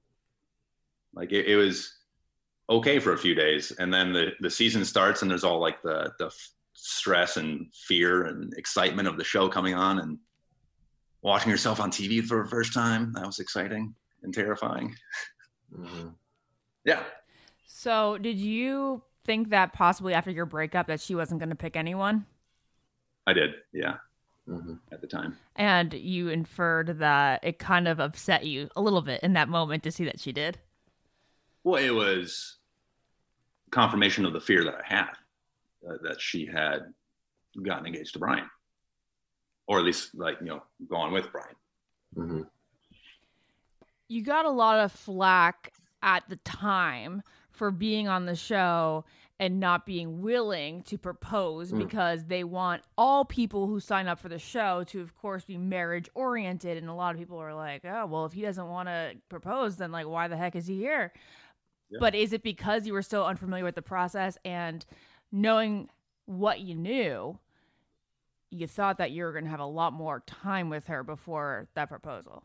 like it, it was okay for a few days. And then the, the season starts, and there's all like the, the stress and fear and excitement of the show coming on, and watching yourself on T V for the first time. That was exciting and terrifying. Mm-hmm. Yeah. So did you think that possibly after your breakup that she wasn't going to pick anyone? I did. Yeah. Mm-hmm. At the time. And you inferred that it kind of upset you a little bit in that moment to see that she did? Well, it was confirmation of the fear that I had, uh, that she had gotten engaged to Brian, or at least, like, you know, gone with Brian. Mm-hmm. You got a lot of flack at the time for being on the show and not being willing to propose mm. because they want all people who sign up for the show to, of course, be marriage oriented. And a lot of people are like, oh, well, if he doesn't want to propose, then like, why the heck is he here? Yeah. But is it because you were so unfamiliar with the process, and knowing what you knew, you thought that you were going to have a lot more time with her before that proposal?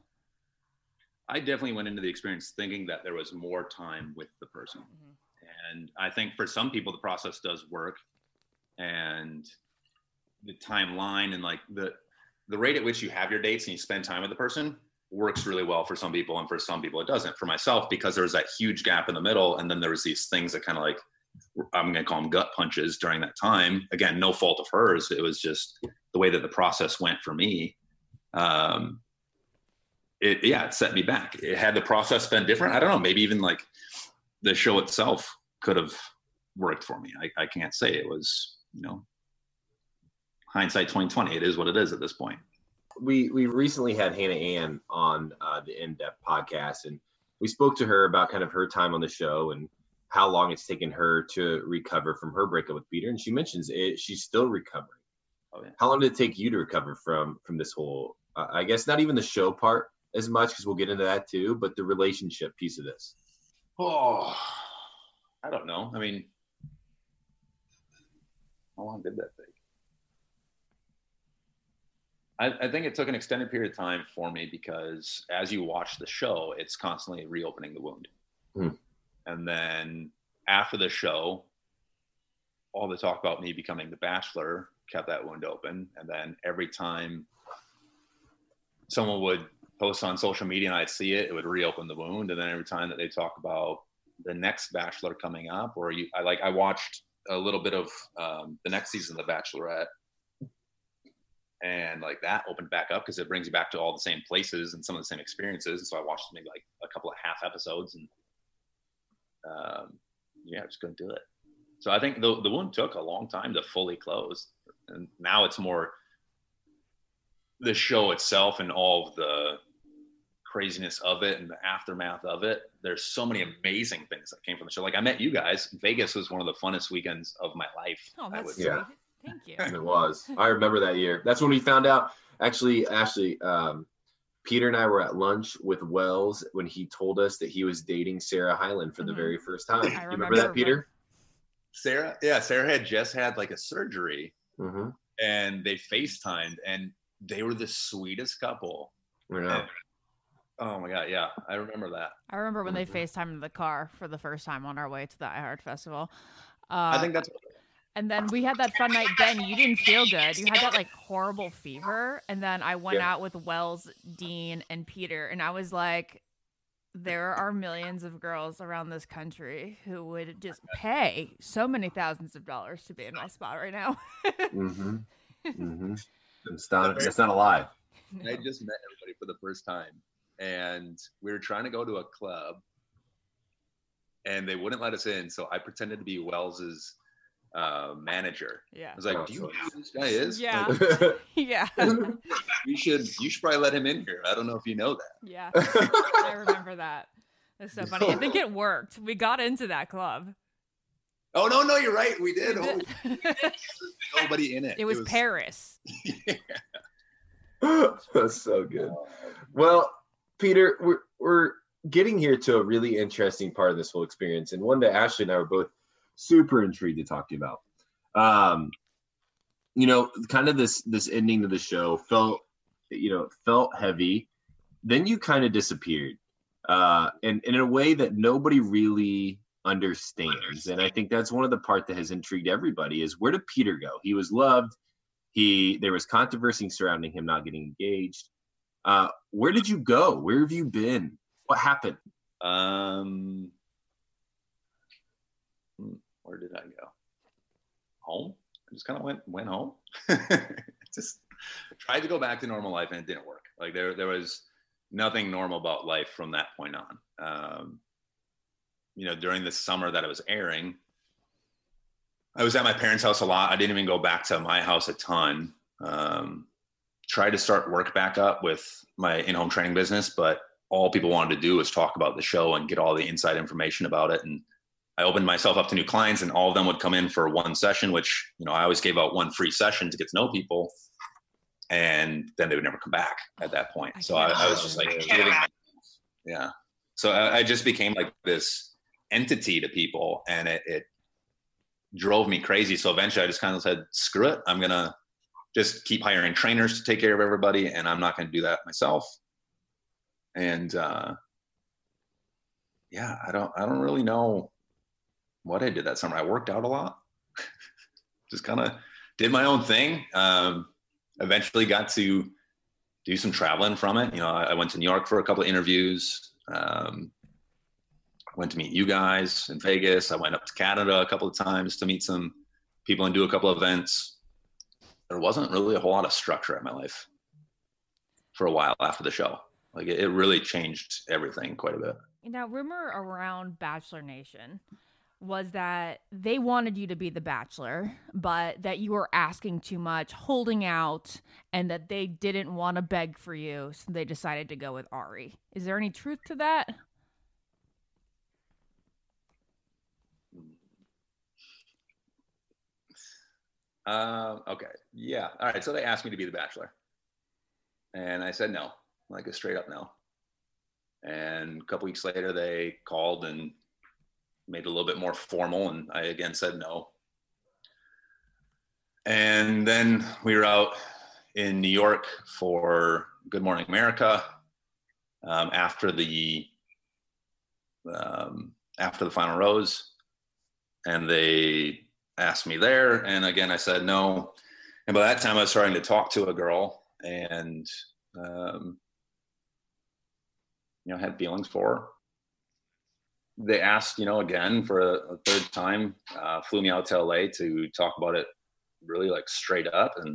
I definitely went into the experience thinking that there was more time with the person. Mm-hmm. And I think for some people, the process does work, and the timeline and like the, the rate at which you have your dates and you spend time with the person works really well for some people, and for some people it doesn't. For myself, because there was that huge gap in the middle, and then there was these things that kind of like, I'm going to call them gut punches during that time. Again, no fault of hers. It was just the way that the process went for me. Um, it, yeah, it set me back. It had the process been different, I don't know, maybe even like the show itself could have worked for me. I, I can't say. It was, you know, hindsight twenty twenty. It is what it is at this point. We we recently had Hannah Ann on uh, the In-Depth podcast, and we spoke to her about kind of her time on the show and how long it's taken her to recover from her breakup with Peter. And she mentions it, she's still recovering. Oh, yeah. How long did it take you to recover from from this whole, uh, I guess not even the show part as much, because we'll get into that too, but the relationship piece of this? Oh, I don't know. I mean, how long did that take? I, I think it took an extended period of time for me, because as you watch the show, it's constantly reopening the wound. Mm. And then after the show, all the talk about me becoming the Bachelor kept that wound open. And then every time someone would post on social media and I'd see it, it would reopen the wound. And then every time that they talk about the next Bachelor coming up, or you, I like, I watched a little bit of um, the next season of The Bachelorette, and like that opened back up because it brings you back to all the same places and some of the same experiences. And so I watched maybe like a couple of half episodes, and um, yeah, I just couldn't do it. So I think the the wound took a long time to fully close, and now it's more the show itself and all of the craziness of it and the aftermath of it. There's so many amazing things that came from the show. Like I met you guys. Vegas was one of the funnest weekends of my life. Oh, I that's would sweet. Yeah. Thank you. It was. I remember that year. That's when we found out. Actually, Ashley, um, Peter and I were at lunch with Wells when he told us that he was dating Sarah Hyland for the Mhm. very first time. I You remember remember, that, Peter? Sarah, yeah, Sarah had just had like a surgery, Mm-hmm. and they FaceTimed, and they were the sweetest couple. I know. And- oh my god, yeah, I remember that. I remember when they Mhm. FaceTimed in the car for the first time on our way to the iHeart Festival. Uh, I think that's And then we had that fun night. Ben, you didn't feel good. You had that like horrible fever. And then I went Yeah. out with Wells, Dean, and Peter. And I was like, there are millions of girls around this country who would just pay so many thousands of dollars to be in my spot right now. Mm-hmm. Mm-hmm. It's not, it's not alive. I just met everybody for the first time, and we were trying to go to a club, and they wouldn't let us in. So I pretended to be Wells's uh, manager. Yeah. I was like, Oh, "Do you so- know who this guy is? Yeah. Like, Yeah. you should you should probably let him in here. I don't know if you know that." Yeah. I remember that. It's so funny. I think it worked. We got into that club. Oh no, no, you're right. We did. We Oh, did. nobody in it. It was Paris. That's so good. Well, Peter, we're we're getting here to a really interesting part of this whole experience, and one that Ashley and I were both super intrigued to talk to you about. Um, you know, kind of this this ending to the show felt, you know, felt heavy. Then you kind of disappeared, uh, and, and in a way that nobody really understands. And I think that's one of the part that has intrigued everybody is, where did Peter go? He was loved. He there was controversy surrounding him not getting engaged. Uh, where did you go? Where have you been? What happened? Um, hmm, where did I go? Home. I just kind of went went home. Just tried to go back to normal life, and it didn't work. Like there there was nothing normal about life from that point on. Um, you know, during the summer that it was airing, I was at my parents' house a lot. I didn't even go back to my house a ton. Um, tried to start work back up with my in-home training business, but all people wanted to do was talk about the show and get all the inside information about it. And I opened myself up to new clients, and all of them would come in for one session, which, you know, I always gave out one free session to get to know people. And then they would never come back at that point. I So I, can't I was just like, giving, yeah. So I, I just became like this entity to people, and it, it drove me crazy. So eventually I just kind of said, screw it. I'm going to just keep hiring trainers to take care of everybody, and I'm not going to do that myself. And uh, yeah, I don't, I don't really know what I did that summer. I worked out a lot, just kind of did my own thing. Um, eventually got to do some traveling from it. You know, I, I went to New York for a couple of interviews. Um, went to meet you guys in Vegas. I went up to Canada a couple of times to meet some people and do a couple of events. There wasn't really a whole lot of structure in my life for a while after the show. Like it, it really changed everything quite a bit. Now, rumor around Bachelor Nation was that they wanted you to be the Bachelor, but that you were asking too much, holding out, and that they didn't want to beg for you, so they decided to go with Ari. Is there any truth to that? Um, okay. Yeah. All right. So they asked me to be the Bachelor, and I said no, like a straight up no. And a couple weeks later, they called and made it a little bit more formal, and I again said no. And then we were out in New York for Good Morning America um, after the um, after the final rose, and they asked me there, and again I said no. And by that time, I was starting to talk to a girl, and um, you know, had feelings for her. They asked, you know, again for a, a third time, uh, flew me out to L A to talk about it really like straight up, and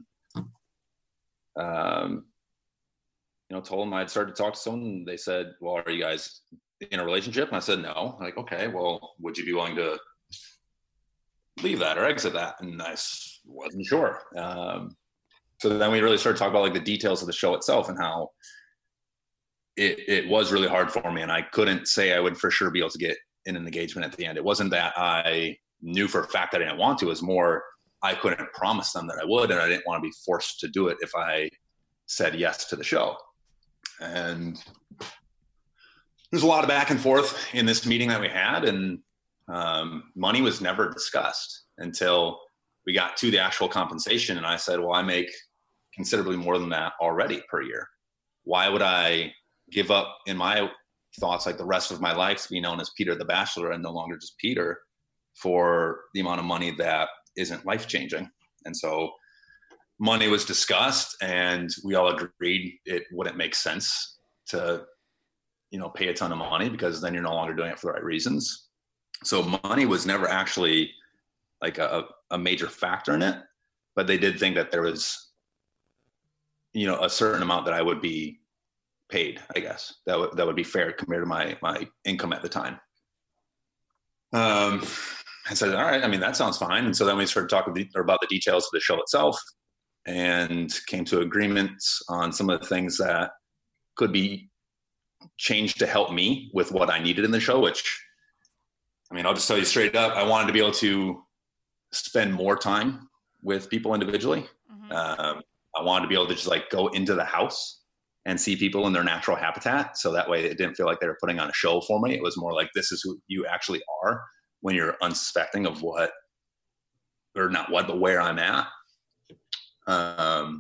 um, you know, told them I'd started to talk to someone, and they said, well, are you guys in a relationship? And I said, no. Like, okay, well, would you be willing to leave that or exit that? And I wasn't sure. Um, so then we really started talking about like the details of the show itself and how it, it was really hard for me. And I couldn't say I would for sure be able to get in an engagement at the end. It wasn't that I knew for a fact that I didn't want to. It was more, I couldn't promise them that I would, and I didn't want to be forced to do it if I said yes to the show. And there's a lot of back and forth in this meeting that we had, and um, money was never discussed until we got to the actual compensation. And I said, well, I make considerably more than that already per year. Why would I give up, in my thoughts, like the rest of my life to be known as Peter the Bachelor and no longer just Peter for the amount of money that isn't life-changing? And so money was discussed, and we all agreed it wouldn't make sense to, you know, pay a ton of money, because then you're no longer doing it for the right reasons. So money was never actually like a, a major factor in it, but they did think that there was, you know, a certain amount that I would be paid, I guess, that would, that would be fair compared to my, my income at the time. Um, I said, all right, I mean, that sounds fine. And so then we started talking about the details of the show itself, and came to agreements on some of the things that could be changed to help me with what I needed in the show, which, I mean, I'll just tell you straight up, I wanted to be able to spend more time with people individually. Mm-hmm. Um, I wanted to be able to just like go into the house and see people in their natural habitat. So that way it didn't feel like they were putting on a show for me. It was more like, this is who you actually are when you're unsuspecting of what, or not what, but where I'm at. Um,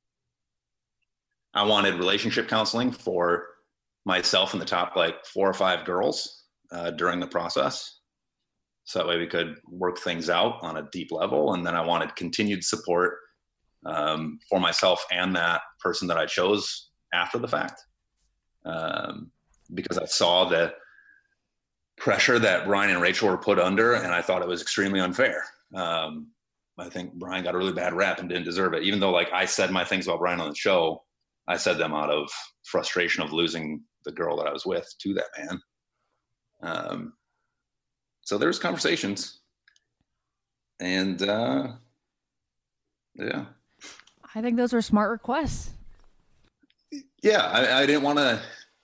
I wanted relationship counseling for myself and the top like four or five girls uh, during the process. So that way we could work things out on a deep level. And then I wanted continued support um, for myself and that person that I chose after the fact. Um, because I saw the pressure that Brian and Rachel were put under, and I thought it was extremely unfair. Um, I think Brian got a really bad rap and didn't deserve it. Even though like I said my things about Brian on the show, I said them out of frustration of losing the girl that I was with to that man. Um, so there was conversations, and uh, yeah. I think those were smart requests. Yeah, I, I didn't want to.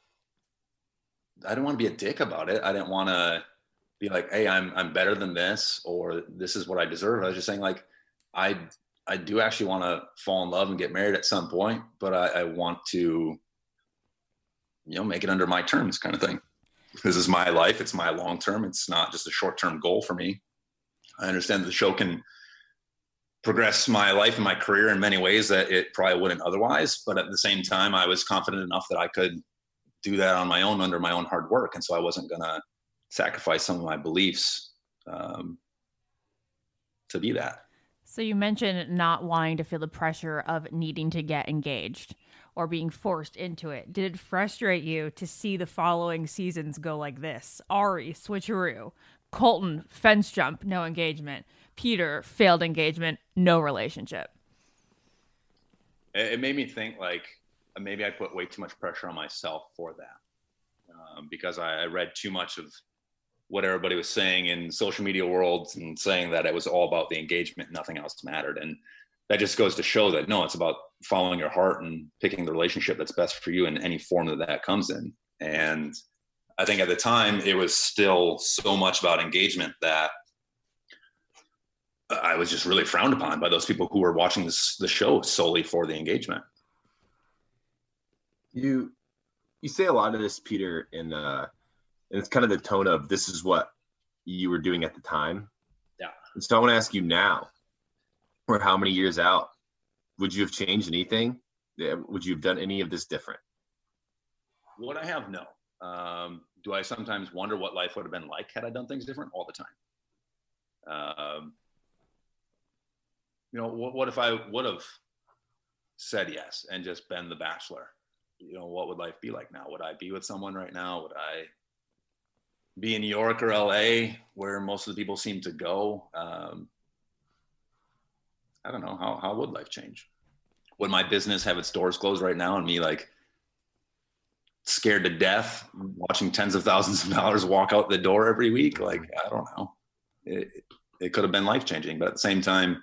I didn't want to be a dick about it. I didn't want to be like, "Hey, I'm I'm better than this," or "This is what I deserve." I was just saying, like, I I do actually want to fall in love and get married at some point, but I, I want to, you know, make it under my terms, kind of thing. This is my life. It's my long term. It's not just a short term goal for me. I understand that the show can progress my life and my career in many ways that it probably wouldn't otherwise. But at the same time, I was confident enough that I could do that on my own under my own hard work. And so I wasn't going to sacrifice some of my beliefs um, to be that. So you mentioned not wanting to feel the pressure of needing to get engaged or being forced into it. Did it frustrate you to see the following seasons go like this? Ari, switcheroo. Colton, fence jump, no engagement. Peter, failed engagement, no relationship. It made me think like maybe I put way too much pressure on myself for that um, because I read too much of what everybody was saying in social media worlds and saying that it was all about the engagement, nothing else mattered. And that just goes to show that no, it's about following your heart and picking the relationship that's best for you in any form that that comes in. And I think at the time it was still so much about engagement that I was just really frowned upon by those people who were watching this, the show solely for the engagement. You, you say a lot of this, Peter, in uh, and it's kind of the tone of this is what you were doing at the time. Yeah. And so I want to ask you now, or how many years out, would you have changed anything? Would you have done any of this different? Would I have? No. Um, do I sometimes wonder what life would have been like had I done things different? All the time. Um, you know, what, what if I would have said yes and just been the Bachelor? You know, what would life be like now? Would I be with someone right now? Would I be in New York or L A where most of the people seem to go? Um, I don't know. How, how would life change? Would my business have its doors closed right now and me like scared to death, watching tens of thousands of dollars walk out the door every week. Like, I don't know. It, it could have been life-changing, but at the same time,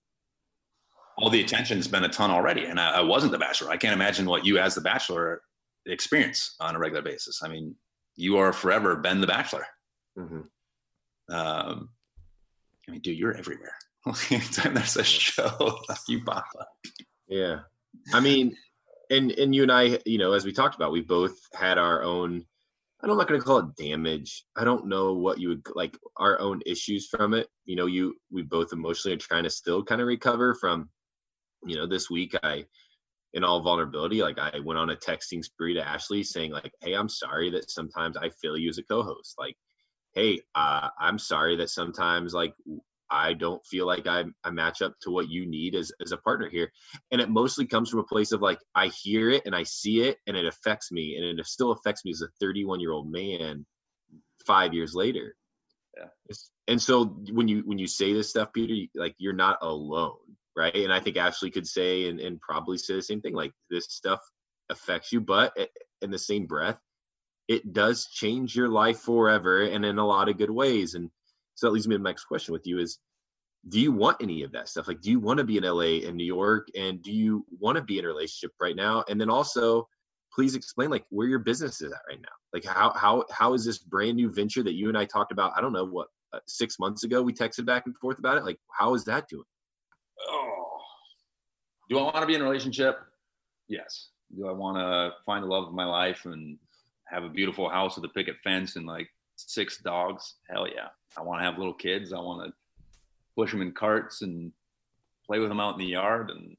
all the attention's been a ton already. And I, I wasn't the Bachelor. I can't imagine what you as the Bachelor experience on a regular basis. I mean, you are forever been the Bachelor. Mm-hmm. Um, I mean, dude, you're everywhere. Anytime there's a show, you pop up. Yeah. I mean, and and you and I, you know, as we talked about, we both had our own, I'm not going to call it damage. I don't know what you would like, our own issues from it. You know, you, we both emotionally are trying to still kind of recover from, you know, this week I, in all vulnerability, like I went on a texting spree to Ashley saying like, hey, I'm sorry that sometimes I fail you as a co-host. Like, hey, uh, I'm sorry that sometimes like I don't feel like I, I match up to what you need as, as a partner here. And it mostly comes from a place of like, I hear it and I see it and it affects me. And it still affects me as a thirty-one year old man five years later. Yeah. And so when you, when you say this stuff, Peter, like you're not alone. Right. And I think Ashley could say, and, and probably say the same thing, like this stuff affects you, but in the same breath, it does change your life forever and in a lot of good ways. And so that leads me to the next question with you is, do you want any of that stuff? Like, do you want to be in L A and New York? And do you want to be in a relationship right now? And then also, please explain like where your business is at right now. Like how how how is this brand new venture that you and I talked about? I don't know what uh, six months ago we texted back and forth about it. Like, how is that doing? Oh, do I want to be in a relationship? Yes. Do I want to find the love of my life and have a beautiful house with a picket fence and like six dogs? Hell yeah. I want to have little kids. I want to push them in carts and play with them out in the yard. And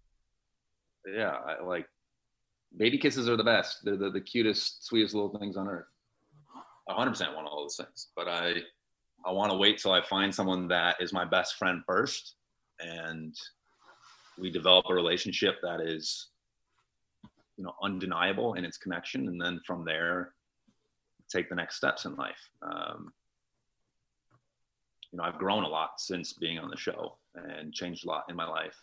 yeah, I like baby kisses are the best. They're the, the cutest, sweetest little things on earth. A hundred percent want all those things, but I, I want to wait till I find someone that is my best friend first. And we develop a relationship that is, you know, undeniable in its connection. And then from there, take the next steps in life. Um, you know, I've grown a lot since being on the show and changed a lot in my life.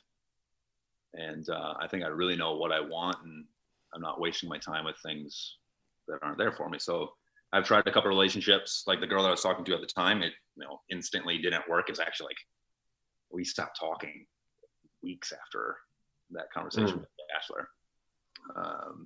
And uh, I think I really know what I want, and I'm not wasting my time with things that aren't there for me. So I've tried a couple of relationships, like the girl that I was talking to at the time, it, you know, instantly didn't work. It's actually like, we stopped talking weeks after that conversation mm. with the Bachelor. Um,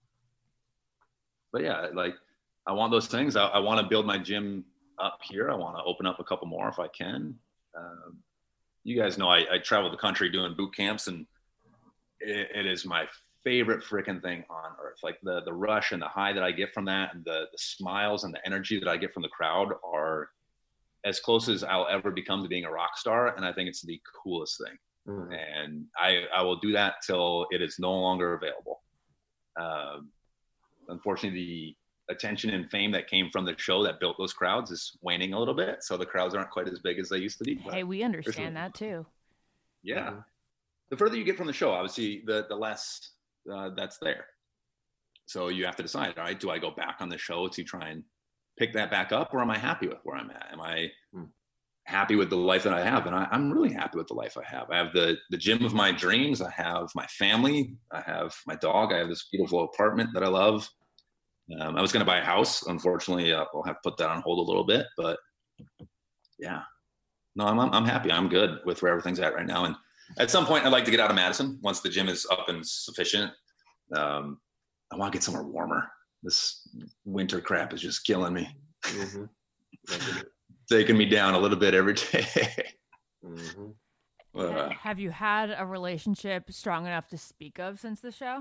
but yeah, like I want those things. I, I want to build my gym up here. I want to open up a couple more if I can. Um, you guys know I, I travel the country doing boot camps, and it, it is my favorite freaking thing on earth. Like the the rush and the high that I get from that, and the the smiles and the energy that I get from the crowd are as close as I'll ever become to being a rock star. And I think it's the coolest thing. Mm. And I, I will do that till it is no longer available. Um, unfortunately, the attention and fame that came from the show that built those crowds is waning a little bit. So the crowds aren't quite as big as they used to be. Hey, we understand that too. Yeah. Mm-hmm. The further you get from the show, obviously the, the less uh, that's there. So you have to decide, all right, do I go back on the show to try and pick that back up, or am I happy with where I'm at? Am I hmm. happy with the life that I have? And I, I'm really happy with the life I have. I have the, the gym of my dreams. I have my family. I have my dog. I have this beautiful apartment that I love. Um, I was going to buy a house. Unfortunately, uh, I'll have to put that on hold a little bit, but yeah, no, I'm, I'm, I'm happy. I'm good with where everything's at right now. And at some point I'd like to get out of Madison once the gym is up and sufficient. Um, I want to get somewhere warmer. This winter crap is just killing me. Mm-hmm. Taking me down a little bit every day. Mm-hmm. uh, Have you had a relationship strong enough to speak of since the show?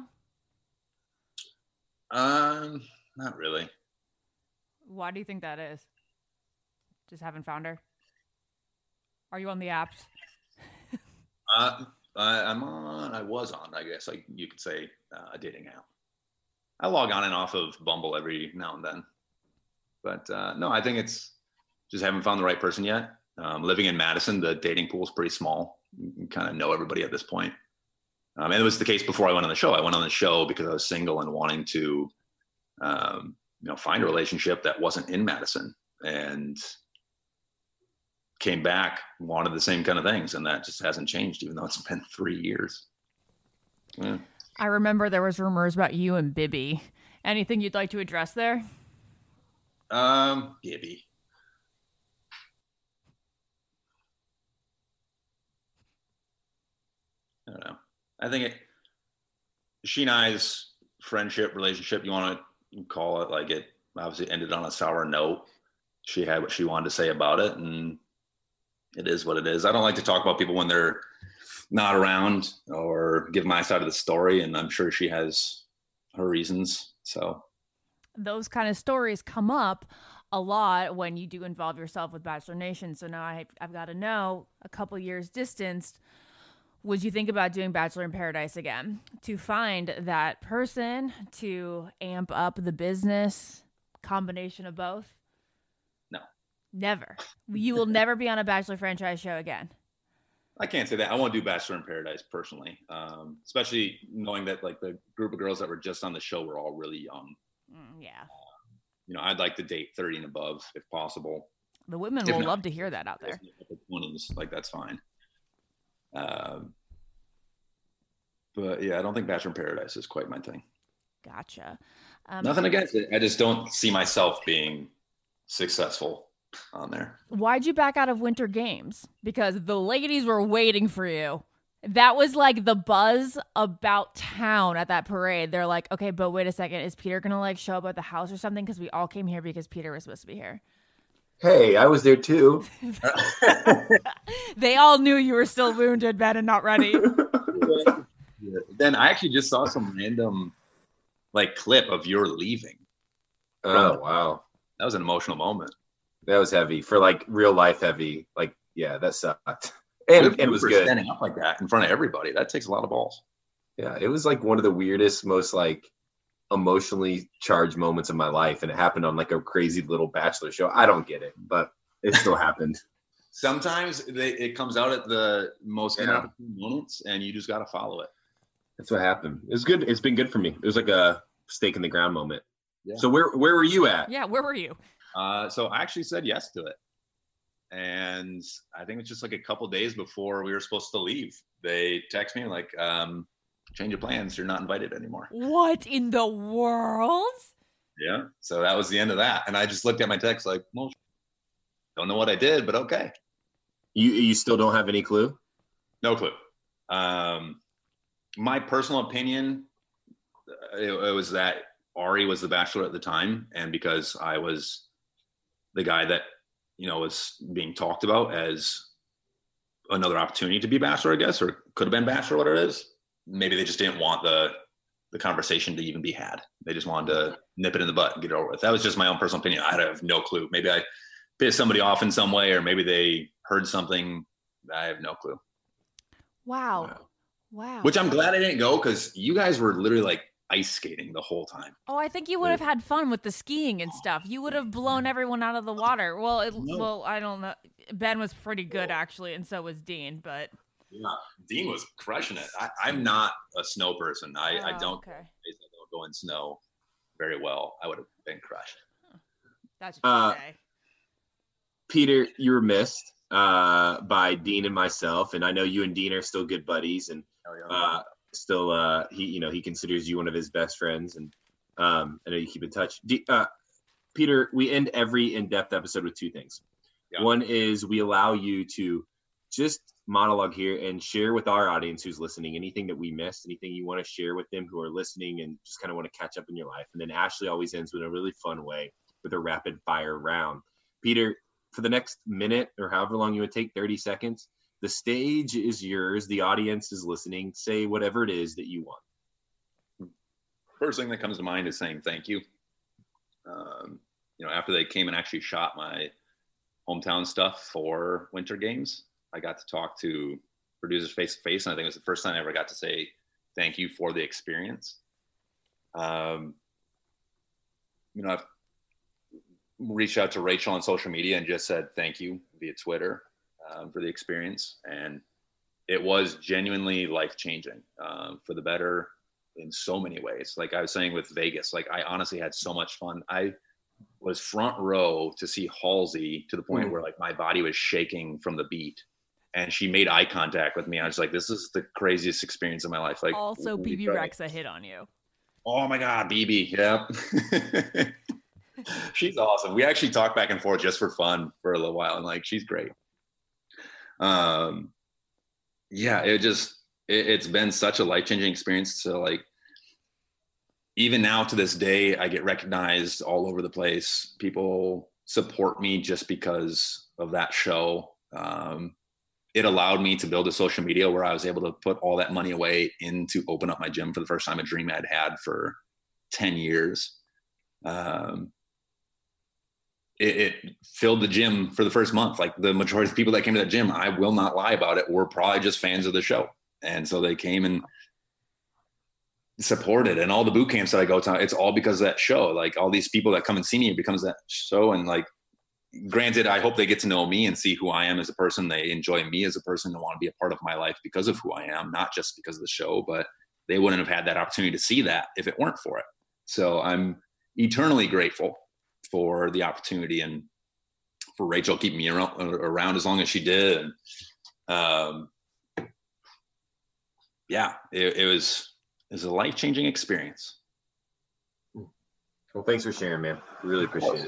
Um, not really. Why do you think that is? Just haven't found her? Are you on the apps? uh, I, I'm on, I was on, I guess, like you could say, uh, a dating app. I log on and off of Bumble every now and then. But uh, no, I think it's just haven't found the right person yet. Um, living in Madison, the dating pool is pretty small. You kind of know everybody at this point. Um, and it was the case before I went on the show. I went on the show because I was single and wanting to, um, you know, find a relationship that wasn't in Madison, and came back, wanted the same kind of things. And that just hasn't changed, even though it's been three years. Yeah. I remember there was rumors about you and Bibby, Anything you'd like to address there? Um, Gibby. I don't know. I think it, she and I's friendship, relationship, you want to call it, like it obviously ended on a sour note. She had what she wanted to say about it, and it is what it is. I don't like to talk about people when they're not around or give my side of the story, and I'm sure she has her reasons. So those kind of stories come up a lot when you do involve yourself with Bachelor Nation. So now I, I've got to know, a couple years distanced, would you think about doing Bachelor in Paradise again to find that person to amp up the business? Combination of both? No. Never. You will never be on a Bachelor franchise show again. I can't say that. I won't do Bachelor in Paradise personally, um, especially knowing that like the group of girls that were just on the show were all really young. Mm, yeah. Um, you know, I'd like to date thirty and above if possible. The women If will not, love to hear that out there. twenties, like that's fine. Um, but yeah, I don't think Bachelor in Paradise is quite my thing. Gotcha. Um, Nothing against it. I just don't see myself being successful on there. Why'd you back out of Winter Games? Because the ladies were waiting for you. That was like the buzz about town at that parade. They're like, okay, but wait a second. Is Peter going to like show up at the house or something? Because we all came here because Peter was supposed to be here. Hey, I was there too. They all knew you were still wounded, Ben, and not ready. Then I actually just saw some random like clip of your leaving. Oh, wow. That was an emotional moment. That was heavy for like real life heavy. Like, yeah, that sucked. And, and it was good. Standing up like that in front of everybody. That takes a lot of balls. Yeah, it was like one of the weirdest, most like emotionally charged moments of my life. And it happened on like a crazy little Bachelor show. I don't get it, but it still happened. Sometimes they, it comes out at the most Yeah. inopportune moments and you just got to follow it. That's what happened. It was good. It's been good for me. It was like a stake in the ground moment. Yeah. So where where were you at? Yeah, where were you? Uh, so I actually said yes to it. And I think it's just like a couple days before we were supposed to leave. They text me like, um, change of plans. You're not invited anymore. What in the world? Yeah. So that was the end of that. And I just looked at my text like, well, don't know what I did, but okay. You you still don't have any clue? No clue. Um, my personal opinion, it, it was that Ari was the Bachelor at the time. And because I was the guy that, you know, was being talked about as another opportunity to be Bachelor, I guess, or could have been Bachelor, what it is. Maybe they just didn't want the the conversation to even be had. They just wanted to nip it in the butt and get it over with. That was just my own personal opinion. I have no clue. Maybe I pissed somebody off in some way, or maybe they heard something. I have no clue. Wow. Wow. Wow. Which I'm glad I didn't go because you guys were literally like ice skating the whole time. Oh, I think you would have had fun with the skiing and stuff. You would have blown everyone out of the water. Well, it, No. well, I don't know. Ben was pretty good actually, and so was Dean. But Yeah, Dean was crushing it. I, I'm not a snow person. I, I Oh, don't, okay. I don't go in snow very well. I would have been crushed. That's what you Uh, say. Peter, you were missed uh, by Dean and myself, and I know you and Dean are still good buddies, and Hell yeah. uh, still, uh, he, you know, he considers you one of his best friends, and um, I know you keep in touch. D- uh, Peter, we end every in-depth episode with two things. Yeah. One is we allow you to just monologue here and share with our audience who's listening anything that we missed, anything you want to share with them who are listening and just kind of want to catch up in your life. And then Ashley always ends with a really fun way with a rapid fire round. Peter, for the next minute or however long you would take, thirty seconds, the stage is yours. The audience is listening. Say whatever it is that you want. First thing that comes to mind is saying thank you. Um, you know, after they came and actually shot my hometown stuff for Winter Games, I got to talk to producers face to face, and I think it was the first time I ever got to say thank you for the experience. Um, you know, I've reached out to Rachel on social media and just said thank you via Twitter um, for the experience, and it was genuinely life-changing um, for the better in so many ways. Like I was saying with Vegas, like I honestly had so much fun. I was front row to see Halsey to the point Mm. where like my body was shaking from the beat, and she made eye contact with me. I was like, this is the craziest experience of my life. Like Also, we B B tried- Rexa hit on you. Oh my God, B B. Yep. She's awesome. We actually talk back and forth just for fun for a little while, and like she's great. Um, yeah, it just it, it's been such a life-changing experience. So like, even now to this day, I get recognized all over the place. People support me just because of that show. Um, it allowed me to build a social media where I was able to put all that money away in to open up my gym for the first time, a dream I'd had for ten years. Um, it, it filled the gym for the first month. Like the majority of the people that came to that gym, I will not lie about it, were probably just fans of the show. And so they came and supported, and all the boot camps that I go to, it's all because of that show. Like all these people that come and see me, it becomes that show. And like, granted, I hope they get to know me and see who I am as a person. They enjoy me as a person and want to be a part of my life because of who I am, not just because of the show, but they wouldn't have had that opportunity to see that if it weren't for it. So I'm eternally grateful for the opportunity and for Rachel keeping me around, around as long as she did. And, um, yeah, it, it was, it was a life-changing experience. Well, thanks for sharing, man. Really appreciate it.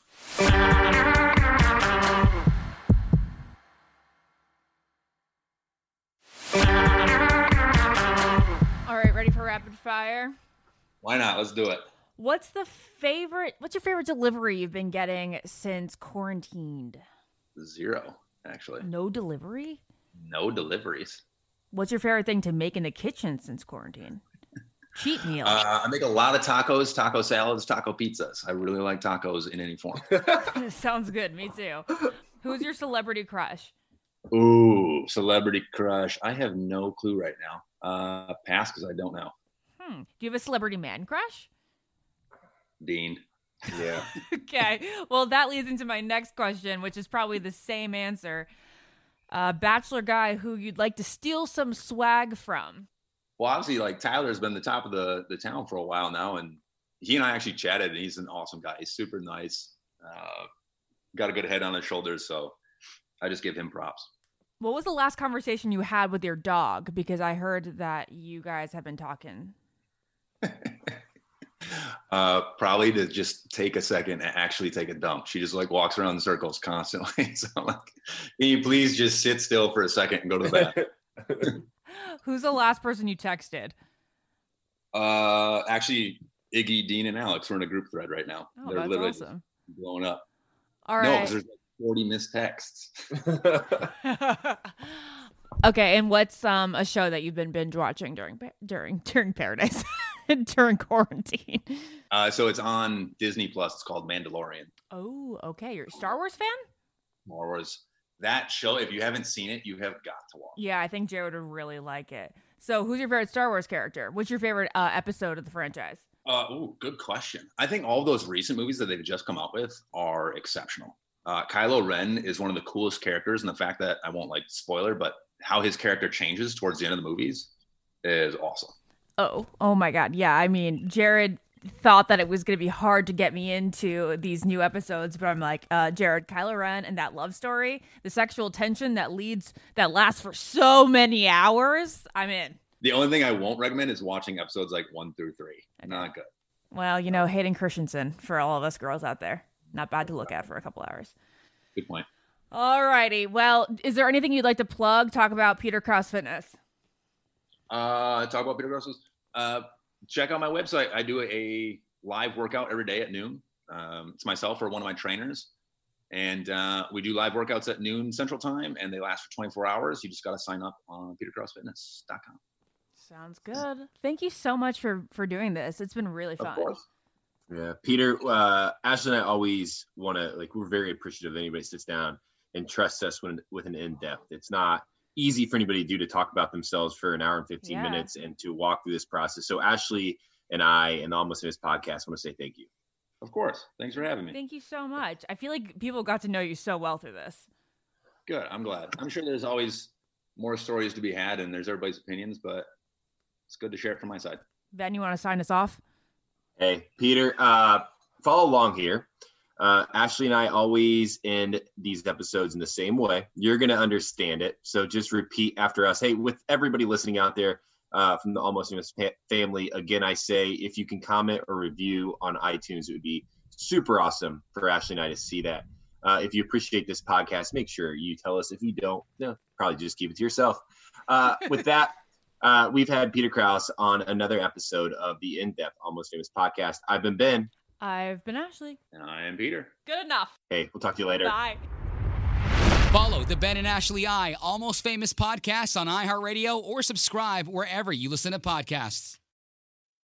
All right, ready for rapid fire? Why not? Let's do it. What's the favorite, what's your favorite delivery you've been getting since quarantined? Zero, actually. No delivery? No deliveries. What's your favorite thing to make in the kitchen since quarantine? Cheat meal. Uh, I make a lot of tacos, taco salads, taco pizzas. I really like tacos in any form. Sounds good. Me too. Who's your celebrity crush? Ooh, celebrity crush. I have no clue right now. Uh, pass, because I don't know. Hmm. Do you have a celebrity man crush? Dean. Yeah. Okay. Well, that leads into my next question, which is probably the same answer. Uh, bachelor guy who you'd like to steal some swag from. Well, obviously, like Tyler's been the top of the, the town for a while now, and he and I actually chatted, and he's an awesome guy. He's super nice. Uh, got a good head on his shoulders, so I just give him props. What was the last conversation you had with your dog? Because I heard that you guys have been talking. uh, probably to just take a second and actually take a dump. She just like walks around in circles constantly. So I'm like, can you please just sit still for a second and go to the bathroom? Who's the last person you texted? Uh, actually, Iggy, Dean, and Alex are in a group thread right now. Oh, They're that's literally awesome. blowing up. All No, right. because there's like forty missed texts. Okay, and what's um a show that you've been binge watching during during during Paradise during quarantine? Uh, so it's on Disney Plus. It's called Mandalorian. Oh, okay. You're a Star Wars fan? Star Wars. That show, if you haven't seen it, you have got to watch. Yeah, I think Jared would really like it. So, who's your favorite Star Wars character? What's your favorite uh, episode of the franchise? Uh, ooh, good question. I think all those recent movies that they've just come out with are exceptional. Uh, Kylo Ren is one of the coolest characters, and the fact that I won't like spoiler, but how his character changes towards the end of the movies is awesome. Oh, oh my God. Yeah, I mean, Jared thought that it was going to be hard to get me into these new episodes, but I'm like, uh, Jared, Kylo Ren and that love story, the sexual tension that leads, that lasts for so many hours, I'm in. The only thing I won't recommend is watching episodes like one through three. Okay. Not good. Well, you know, Hayden Christensen for all of us girls out there. Not bad to look at for a couple hours. Good point. All righty. Well, is there anything you'd like to plug? Talk about Peter Cross Fitness. Uh, talk about Peter Cross's. Uh, check out my website. I do a live workout every day at noon. Um, it's myself or one of my trainers. And uh, we do live workouts at noon Central Time, and they last for twenty-four hours. You just got to sign up on peter cross fitness dot com. Sounds good. Thank you so much for, for doing this. It's been really fun. Of course. Yeah, Peter, uh, Ashley and I always want to, like, we're very appreciative if anybody sits down and trusts us when, with an in-depth. It's not easy for anybody to do to talk about themselves for an hour and fifteen Yeah. minutes and to walk through this process. So Ashley and I and the Almost Famous podcast want to say thank you. Of course. Thanks for having me. Thank you so much. I feel like people got to know you so well through this. Good. I'm glad. I'm sure there's always more stories to be had, and there's everybody's opinions, but it's good to share it from my side. Ben, you want to sign us off? Hey, Peter, uh, follow along here. Uh, Ashley and I always end these episodes in the same way. You're going to understand it. So just repeat after us. Hey, with everybody listening out there, uh, from the Almost Famous fa- family. Again, I say if you can comment or review on iTunes, it would be super awesome for Ashley and I to see that. Uh, if you appreciate this podcast, make sure you tell us. If you don't, no, probably just keep it to yourself. Uh, with that, uh, we've had Peter Krause on another episode of the In-Depth Almost Famous podcast. I've been Ben. I've been Ashley. And I am Peter. Good enough. Hey, we'll talk to you later. Bye. Follow the Ben and Ashley I Almost Famous podcast on iHeartRadio or subscribe wherever you listen to podcasts.